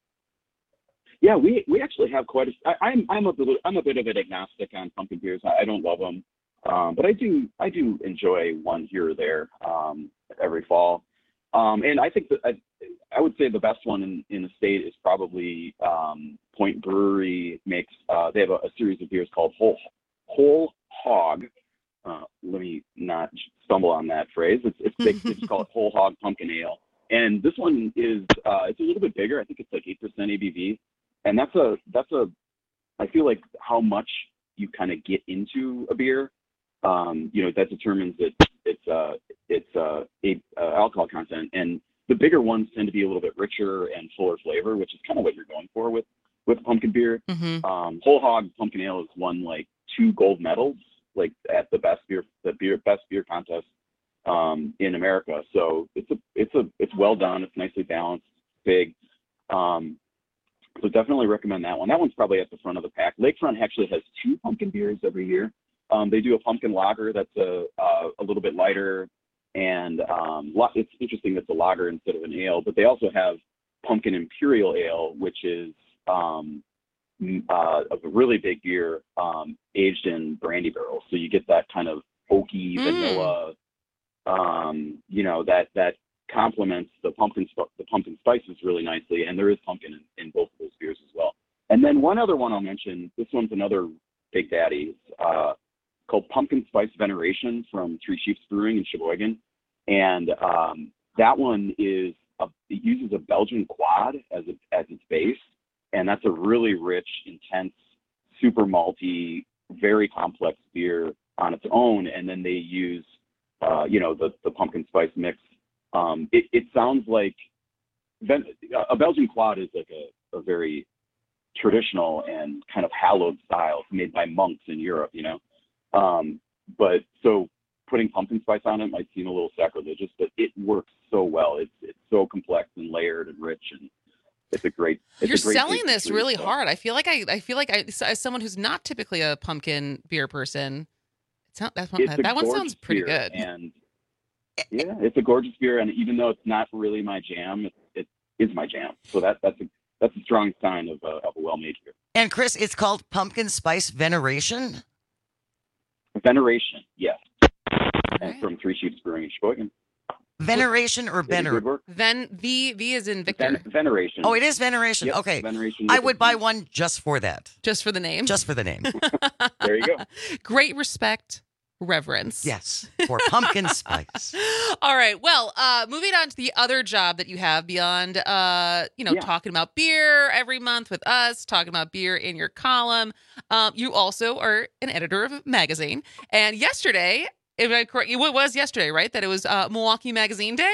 Yeah, we, we actually have quite a. I, I'm I'm a little, I'm a bit of an agnostic on pumpkin beers. I, I don't love them, um, but I do I do enjoy one here or there um, every fall. Um, and I think that I, I would say the best one in, in the state is probably um, Point Brewery makes. Uh, they have a, a series of beers called Whole Whole Hog. Uh, let me not stumble on that phrase. It's it's they, they just call it Whole Hog Pumpkin Ale. And this one is uh, it's a little bit bigger. I think it's like eight percent A B V. And that's a, that's a, I feel like how much you kind of get into a beer, um, you know, that determines it, it's, uh, it's, uh, a, uh, alcohol content. And the bigger ones tend to be a little bit richer and fuller flavor, which is kind of what you're going for with, with pumpkin beer. Mm-hmm. Um, Whole Hog Pumpkin Ale has won like two gold medals, like at the best beer, the beer, best beer contest, um, in America. So it's a, it's a, it's well done. It's nicely balanced, big, um, so definitely recommend that one. That one's probably at the front of the pack. Lakefront actually has two pumpkin beers every year. Um, they do a pumpkin lager that's a uh, a little bit lighter, and um, it's interesting that's a lager instead of an ale. But they also have pumpkin imperial ale, which is um, uh, a really big beer um, aged in brandy barrels. So you get that kind of oaky Mm. vanilla, um, you know, that that. complements the pumpkin sp- the pumpkin spices really nicely, and there is pumpkin in, in both of those beers as well. And then one other one I'll mention. This one's another Big Daddy. It's uh, called Pumpkin Spice Veneration from Three Sheeps Brewing in Sheboygan, and um, that one is a, it uses a Belgian quad as a, as its base, and that's a really rich, intense, super malty, very complex beer on its own. And then they use uh, you know the the pumpkin spice mix. Um, it, it sounds like a Belgian quad is like a, a very traditional and kind of hallowed style. It's made by monks in Europe, you know. Um, but so putting pumpkin spice on it might seem a little sacrilegious, but it works so well. It's it's so complex and layered and rich, and it's a great. It's You're a great selling tasty this treat, really so. hard. I feel like I, I feel like I, as someone who's not typically a pumpkin beer person, it's not, that one, It's a that one sounds gorgeous pretty beer, good. And yeah, it's a gorgeous beer, and even though it's not really my jam, it, it is my jam. So that that's a that's a strong sign of a, of a well-made beer. And Chris, it's called Pumpkin Spice Veneration? Veneration, yes. And from Three Sheeps Brewing in Sheboygan. Veneration or They did good Vener? work. Ven V V is in Victor. Ven- veneration. Oh, it is Veneration. Yep, Okay. Veneration I with would a buy V. one just for that. Just for the name. Just for the name. There you go. Great respect, reverence. Yes, for pumpkin spice. All right. Well, uh, moving on to the other job that you have beyond, uh, you know, Yeah. talking about beer every month with us, talking about beer in your column. Um, you also are an editor of a magazine. And yesterday, if I correct, it was yesterday, right? That it was uh, Milwaukee Magazine Day.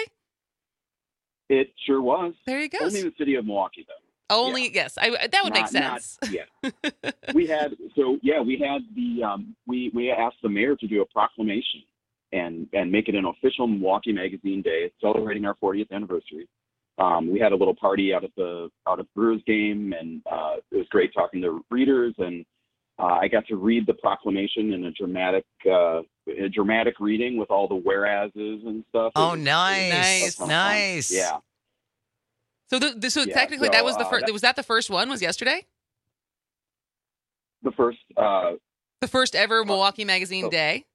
It sure was. There you go. Only in the city of Milwaukee, though. Only yes, I that would make Not- sense. not- yeah. we had so yeah, we had the um, we we asked the mayor to do a proclamation and and make it an official Milwaukee Magazine Day, celebrating our fortieth anniversary. Um, we had a little party out at the out at the Brewers game, and uh, it was great talking to readers, and uh, I got to read the proclamation in a dramatic uh, a dramatic reading with all the whereases and stuff. It Oh, was- nice, it was a ton of fun. nice. Yeah. So the, the so Yeah, technically so, that was the uh, first. that- Was that the first one? Was yesterday The first. Uh, the first ever Milwaukee Magazine oh. Day?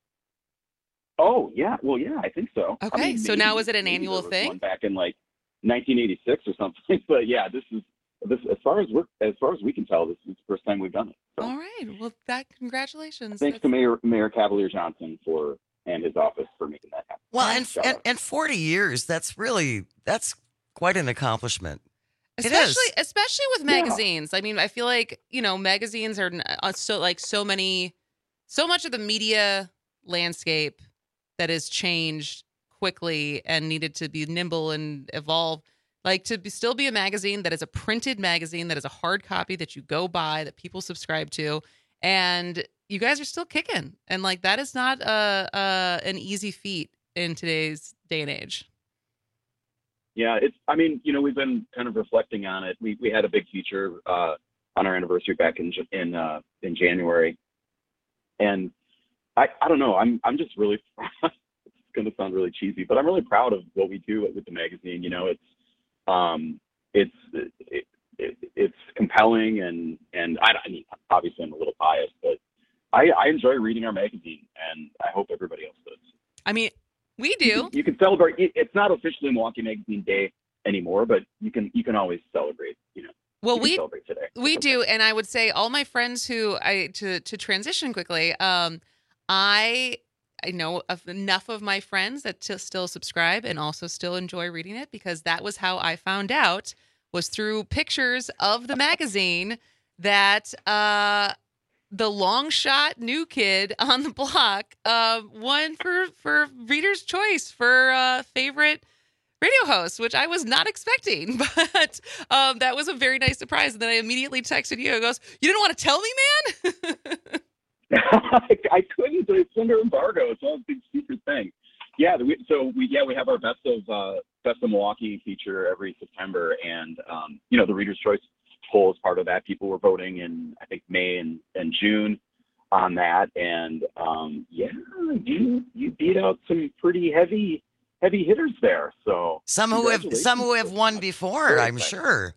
Oh yeah, well yeah, I think so. I Okay, mean, so maybe- now is it an maybe annual there was thing? one back in like nineteen eighty-six or something. But yeah, this is this as far as we're as far as we can tell, this is the first time we've done it. So All right. Well, that congratulations. thanks to Mayor Mayor Cavalier Johnson for and his office for making that happen. Well, and, Shout and out. and forty years, that's really, that's quite an accomplishment. It is. especially especially with Yeah. magazines. I mean, I feel like you know magazines are uh, so like so many, so much of the media landscape that has changed quickly and needed to be nimble and evolve Like to be, still be a magazine that is a printed magazine, that is a hard copy that you go buy, that people subscribe to. And you guys are still kicking. And like, that is not a, a an easy feat in today's day and age. Yeah, it's, I mean, you know, we've been kind of reflecting on it. We we had a big feature uh, on our anniversary back in in uh, in January, and I I don't know. I'm I'm just really it's going to sound really cheesy, but I'm really proud of what we do with the magazine. You know, it's um it's it, it, it's compelling, and and I, I mean, obviously I'm a little biased, but I I enjoy reading our magazine, and I hope everybody else does. I mean. We do. You can, you can celebrate. It's not officially Milwaukee Magazine Day anymore, but you can you can always celebrate. You know. Well, you we celebrate today. We do, and I would say all my friends who I to to transition quickly. Um, I I know of enough of my friends that t- still subscribe and also still enjoy reading it, because that was how I found out, was through pictures of the magazine that. Uh, The long shot new kid on the block uh, won for, for Reader's Choice for uh, favorite radio host, which I was not expecting. But um, that was a very nice surprise. And then I immediately texted you. It goes, "You didn't want to tell me, man?" I, I couldn't. It's under embargo. It's all a big secret thing. Yeah. The, so we yeah we have our best of uh, best of Milwaukee feature every September, and um, you know the Reader's Choice poll is part of that. People were voting in, I think, May and, and June on that. And um, yeah, you you beat out some pretty heavy heavy hitters there. So some who have some who have won before, I'm sure.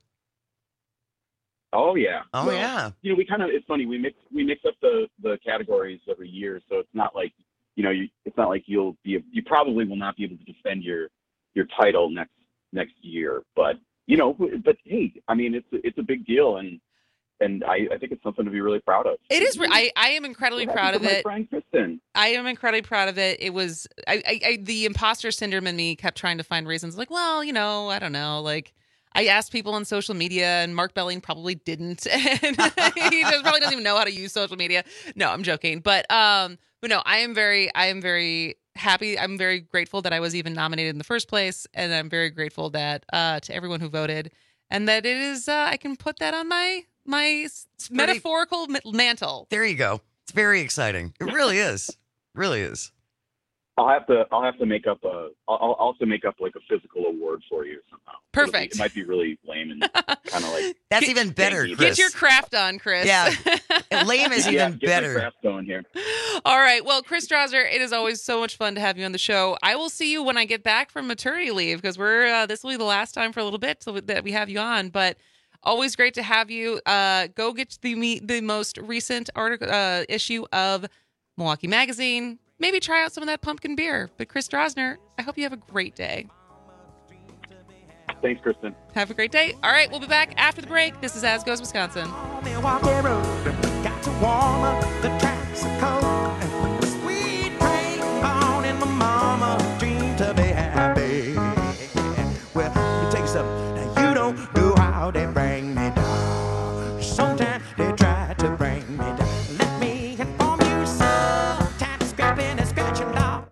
Oh yeah. Oh well, yeah. You know, we kind of it's funny, we mix we mix up the, the categories every year, so it's not like you know, you it's not like you'll be you probably will not be able to defend your your title next next year, but you know, but hey, I mean, it's it's a big deal, and and I, I think it's something to be really proud of. It is. I, I am incredibly proud of it. Brian Kristen. I am incredibly proud of it. It was I, I, I the imposter syndrome in me kept trying to find reasons. Like, well, you know, I don't know. Like, I asked people on social media, and Mark Belling probably didn't. And he just probably doesn't even know how to use social media. No, I'm joking. But um, but no, I am very, I am very. happy. I'm very grateful that I was even nominated in the first place, and I'm very grateful that uh, to everyone who voted, and that it is uh, I can put that on my my pretty, metaphorical mantle. There you go. It's very exciting. It really is. Really is. I'll have to I'll have to make up a I'll also make up like a physical award for you somehow. Perfect. Be, it might be really lame and kind of like that's even better. Chris. Get your craft on, Chris. Yeah, lame is yeah, even get better. My craft going here. All right. Well, Chris Strausser, it is always so much fun to have you on the show. I will see you when I get back from maternity leave, because we're uh, this will be the last time for a little bit so that we have you on. But always great to have you. Uh, go get the the most recent article uh, issue of Milwaukee Magazine. Maybe try out some of that pumpkin beer. But Chris Strausser, I hope you have a great day. Thanks, Kristen. Have a great day. All right, we'll be back after the break. This is As Goes Wisconsin. Milwaukee Road, got to warm up the tracks of cold. Sweet rain on in my mama, dream to be happy. Well, let me tell you something. Now you don't know how they bring me down. Sometimes they try to bring me down. Let me inform you, sometimes scrapping and scratching down.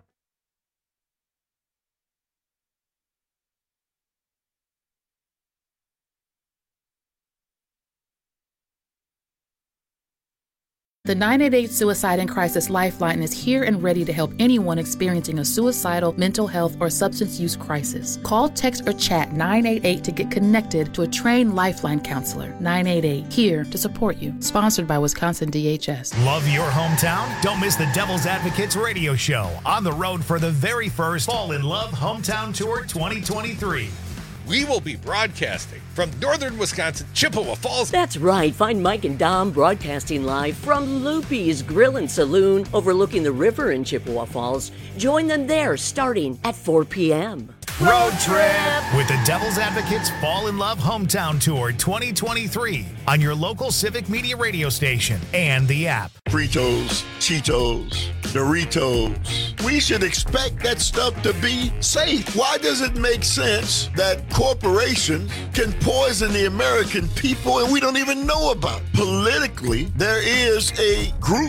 The nine eight eight Suicide and Crisis Lifeline is here and ready to help anyone experiencing a suicidal, mental health, or substance use crisis. Call, text, or chat nine eight eight to get connected to a trained Lifeline counselor. nine eight eight, here to support you. Sponsored by Wisconsin D H S. Love your hometown? Don't miss the Devil's Advocates radio show. On the road for the very first Fall in Love Hometown Tour twenty twenty-three. We will be broadcasting from northern Wisconsin, Chippewa Falls. That's right. Find Mike and Dom broadcasting live from Loopy's Grill and Saloon overlooking the river in Chippewa Falls. Join them there starting at four p.m. Road trip with the Devil's Advocates Fall in Love Hometown Tour twenty twenty-three on your local Civic Media radio station and the app. Fritos, Cheetos, Doritos. We should expect that stuff to be safe. Why does it make sense that corporations can poison the American people and we don't even know about it? Politically, there is a group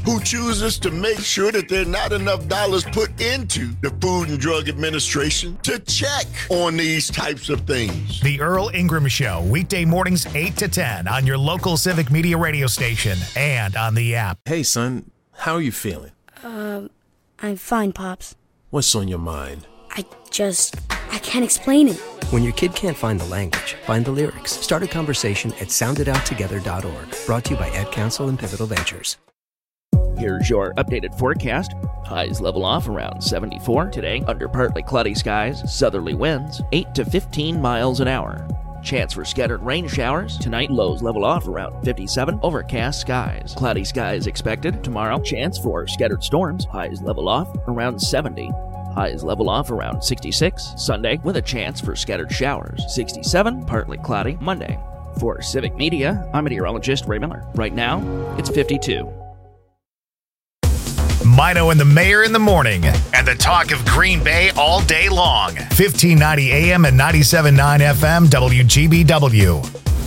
who chooses to make sure that there are not enough dollars put into the Food and Drug Administration to check on these types of things. The Earl Ingram Show, weekday mornings eight to ten on your local Civic Media radio station and on the app. Hey, son, how are you feeling? Um, I'm fine, Pops. What's on your mind? I just, I can't explain it. When your kid can't find the language, find the lyrics. Start a conversation at sound it out together dot org. Brought to you by Ad Council and Pivotal Ventures. Here's your updated forecast. Highs level off around seventy-four today under partly cloudy skies, southerly winds, eight to fifteen miles an hour. Chance for scattered rain showers. Tonight, lows level off around fifty-seven, overcast skies. Cloudy skies expected. Tomorrow, chance for scattered storms. Highs level off around seventy. Highs level off around sixty-six. Sunday, with a chance for scattered showers. sixty-seven, partly cloudy. Monday. For Civic Media, I'm meteorologist Ray Miller. Right now, it's fifty-two. Mino and the Mayor in the morning, and the talk of Green Bay all day long. fifteen ninety A M and ninety-seven point nine F M W G B W.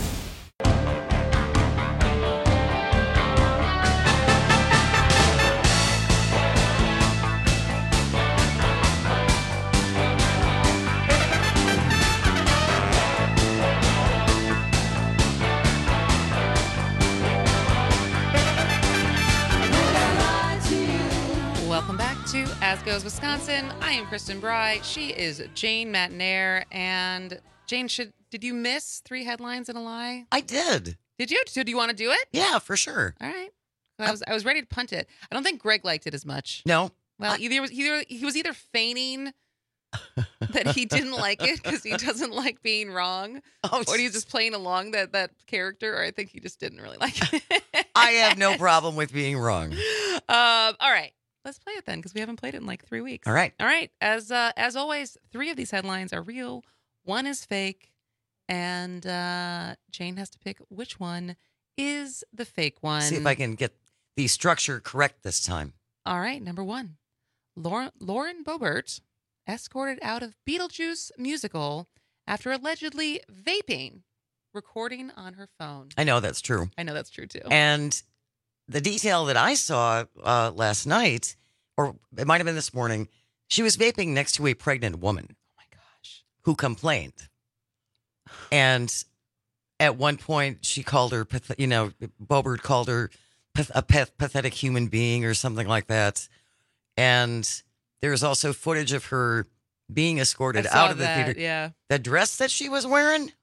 As Goes Wisconsin. I am Kristen Bry. She is Jane Matnair. And Jane, should did you miss three headlines and a lie? I did. Did you? So do you want to do it? Yeah, for sure. All right. I was I was ready to punt it. I don't think Greg liked it as much. No. Well, either was either he was either feigning that he didn't like it because he doesn't like being wrong, oh, or he's just playing along that that character, or I think he just didn't really like it. I have no problem with being wrong. Um. All right. Let's play it then, because we haven't played it in like three weeks. All right. All right. As uh, as always, three of these headlines are real. One is fake. And uh, Jane has to pick which one is the fake one. See if I can get the structure correct this time. All right. Number one. Lauren, Lauren Boebert escorted out of Beetlejuice musical after allegedly vaping, recording on her phone. I know that's true. I know that's true, too. And the detail that I saw uh, last night, or it might have been this morning, she was vaping next to a pregnant woman. Oh, my gosh. Who complained. And at one point, she called her, you know, Boebert called her a pathetic human being or something like that. And there's also footage of her being escorted out of the that, theater. Yeah. The dress that she was wearing?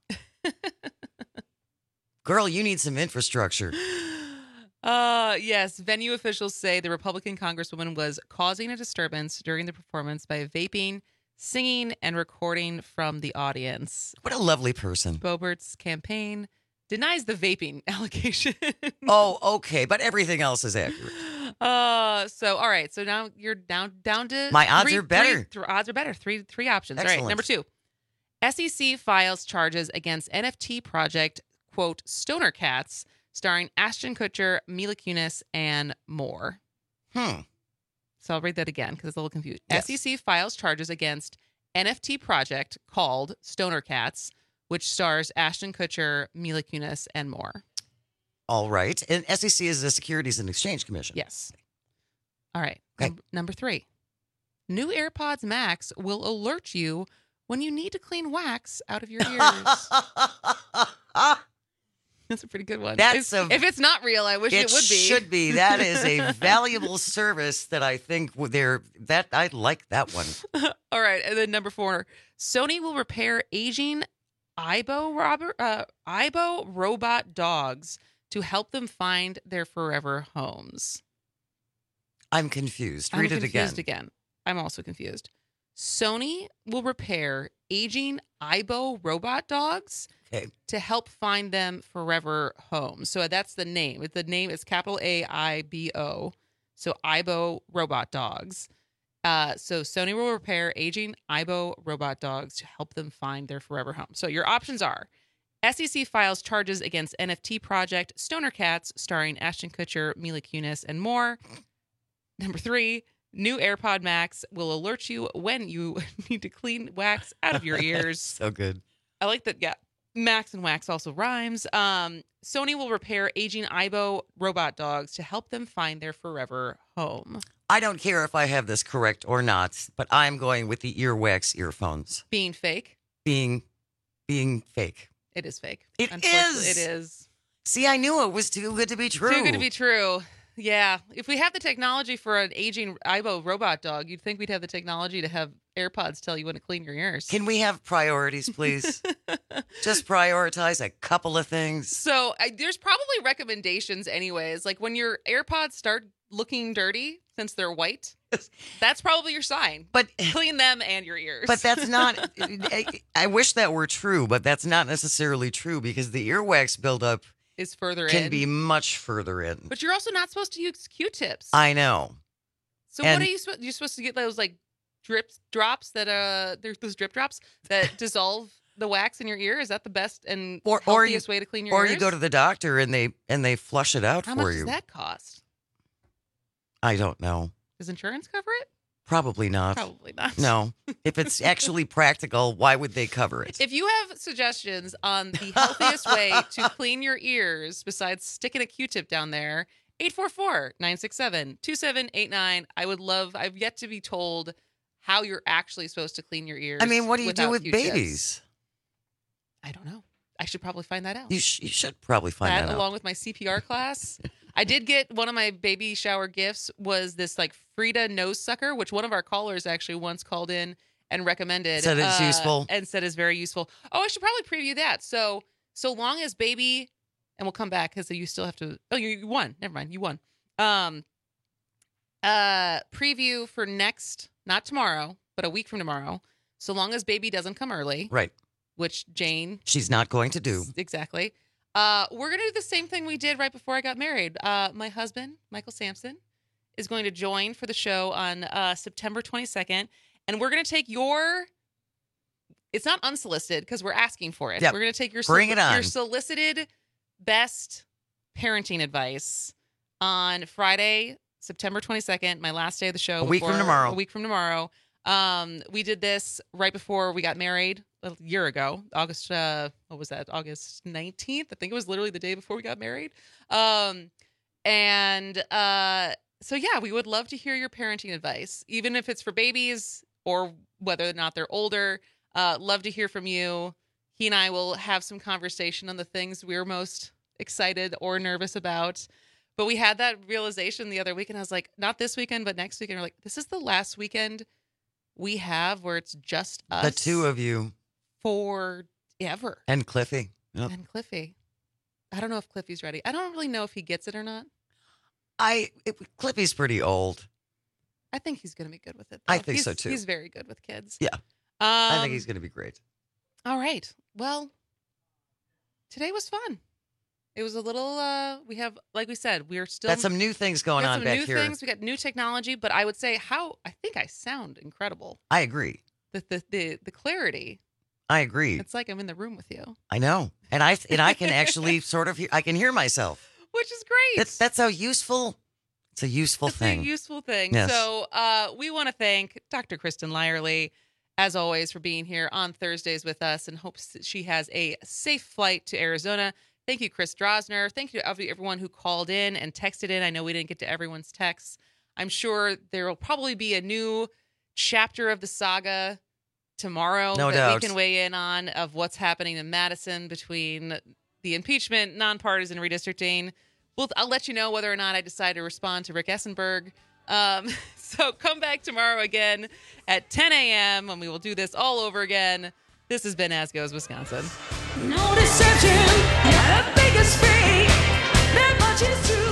Girl, you need some infrastructure. Uh, yes. Venue officials say the Republican Congresswoman was causing a disturbance during the performance by vaping, singing, and recording from the audience. What a lovely person. Boebert's campaign denies the vaping allegation. Oh, okay. But everything else is accurate. Uh, so, all right. So now you're down down to My odds three, are better. Three, th- odds are better. Three three options. Excellent. All right. Number two. S E C files charges against N F T project, quote, Stoner Cats, starring Ashton Kutcher, Mila Kunis, and more. Hmm. So I'll read that again because it's a little confused. Yes. S E C files charges against N F T project called Stoner Cats, which stars Ashton Kutcher, Mila Kunis, and more. All right. And S E C is the Securities and Exchange Commission. Yes. All right. Okay. Num- number three. New AirPods Max will alert you when you need to clean wax out of your ears. That's a pretty good one. That's if, a, if it's not real, I wish it, it would be. should be. That is a valuable service that I think they're that I like that one. All right, and then number four, Sony will repair aging Aibo Robert uh, Aibo robot dogs to help them find their forever homes. I'm confused. I'm Read it confused again. again. I'm also confused. Sony will repair aging Aibo robot dogs okay. to help find them forever homes. So that's the name. The name is capital A I B O. So Aibo robot dogs. Uh, so Sony will repair aging Aibo robot dogs to help them find their forever home. So your options are S E C files charges against N F T project Stoner Cats, starring Ashton Kutcher, Mila Kunis, and more. Number three, new AirPod Max will alert you when you need to clean wax out of your ears. So good. I like that. Yeah. Max and Wax also rhymes. Um, Sony will repair aging Aibo robot dogs to help them find their forever home. I don't care if I have this correct or not, but I'm going with the earwax earphones. Being fake? Being being fake. It is fake. It Unfortunately, is. It is. See, I knew it was too good to be true. Too good to be true. Yeah. If we have the technology for an aging Aibo robot dog, you'd think we'd have the technology to have AirPods tell you when to clean your ears. Can we have priorities, please? Just prioritize a couple of things. So I, there's probably recommendations anyways. Like when your AirPods start looking dirty, since they're white, that's probably your sign. But clean them and your ears. But that's not, I, I wish that were true, but that's not necessarily true because the earwax buildup is further can in. be much further in. But you're also not supposed to use Q-tips. I know. So And- what are you supposed? You're supposed to get those like drip drops that uh, there's those drip drops that dissolve the wax in your ear. Is that the best and Or, or healthiest you, way to clean your or ears? you go to the doctor and they and they flush it out How for much you. does that cost? I don't know. Does insurance cover it? Probably not. Probably not. No. If it's actually practical, why would they cover it? If you have suggestions on the healthiest way to clean your ears besides sticking a Q-tip down there, eight four four, nine six seven, two seven eight nine. I would love, I've yet to be told how you're actually supposed to clean your ears. I mean, what do you do without with Q-tips. babies? I don't know. I should probably find that out. You, sh- you should probably find that that, out. along with my C P R class. I did get one of my baby shower gifts was this like Frida nose sucker, which one of our callers actually once called in and recommended. Said it's uh, useful. And said is very useful. Oh, I should probably preview that. So, so long as baby, and we'll come back because you still have to, oh, you, you won. Never mind. You won. Um, uh, preview for next, not tomorrow, but a week from tomorrow. So long as baby doesn't come early. Right. Which Jane. She's not going to do. Exactly. Uh, we're going to do the same thing we did right before I got married. Uh, my husband, Michael Sampson, is going to join for the show on uh, September twenty-second. And we're going to take your, it's not unsolicited because we're asking for it. Yep. We're going to take your, Bring it on. your solicited best parenting advice on Friday, September twenty-second, my last day of the show. A week from before- tomorrow. A week from tomorrow. Um, we did this right before we got married a year ago, August, uh, what was that? August nineteenth. I think it was literally the day before we got married. Um, and, uh, so yeah, we would love to hear your parenting advice, even if it's for babies or whether or not they're older. Uh, love to hear from you. He and I will have some conversation on the things we're most excited or nervous about. But we had that realization the other week, and I was like, not this weekend, but next weekend. We're like, this is the last weekend we have where it's just us. The two of you. Forever. And Cliffy. Yep. And Cliffy. I don't know if Cliffy's ready. I don't really know if he gets it or not. I it, Cliffy's pretty old. I think he's going to be good with it, though. I think He's- so, too. He's very good with kids. Yeah. Um, I think he's going to be great. All right. Well, today was fun. It was a little, uh, we have, like we said, we're still. Got some new things going we got on some back new here. things. We got new technology, but I would say how, I think I sound incredible. I agree. The, the, the, the clarity. I agree. It's like I'm in the room with you, I know. And I and I can actually sort of hear, I can hear myself. which is great. That's that's how useful. It's a useful It's thing. a useful thing. Yes. So uh, we want to thank Doctor Kristen Lyerly, as always, for being here on Thursdays with us and hopes that she has a safe flight to Arizona. Thank you, Chris Drosner. Thank you to every- everyone who called in and texted in. I know we didn't get to everyone's texts. I'm sure there will probably be a new chapter of the saga tomorrow No that doubt. we can weigh in on of what's happening in Madison between the impeachment, nonpartisan redistricting. We'll, I'll let you know whether or not I decide to respond to Rick Essenberg. Um, so come back tomorrow again at ten a.m. when we will do this all over again. This has been As Goes Wisconsin. No deception, the biggest fake. That much is true.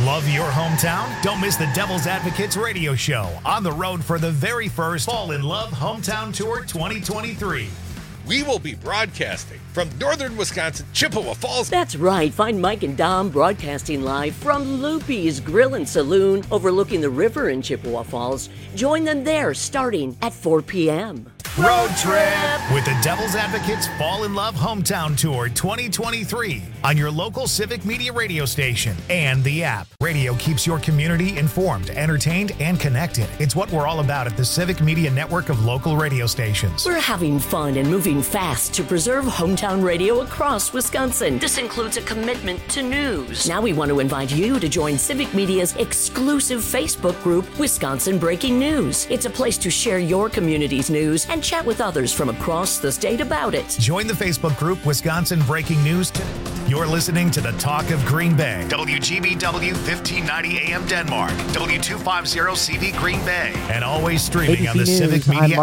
Love your hometown? Don't miss the Devil's Advocates radio show on the road for the very first Fall in Love Hometown Tour twenty twenty-three. We will be broadcasting from northern Wisconsin, Chippewa Falls. That's right. Find Mike and Dom broadcasting live from Loopy's Grill and Saloon overlooking the river in Chippewa Falls. Join them there starting at four p.m. Road trip with the Devil's Advocates Fall in Love Hometown Tour twenty twenty-three on your local Civic Media radio station and the app. Radio keeps your community informed, entertained, and connected. It's what we're all about at the Civic Media network of local radio stations. We're having fun and moving fast to preserve hometown radio across Wisconsin. This includes a commitment to news. Now we want to invite you to join Civic Media's exclusive Facebook group, Wisconsin Breaking News. It's a place to share your community's news and chat with others from across the state about it. Join the Facebook group Wisconsin Breaking News. You're listening to the Talk of Green Bay. W G B W fifteen ninety A M Denmark. W two fifty C V Green Bay. And always streaming A B C on the News, Civic I'm Media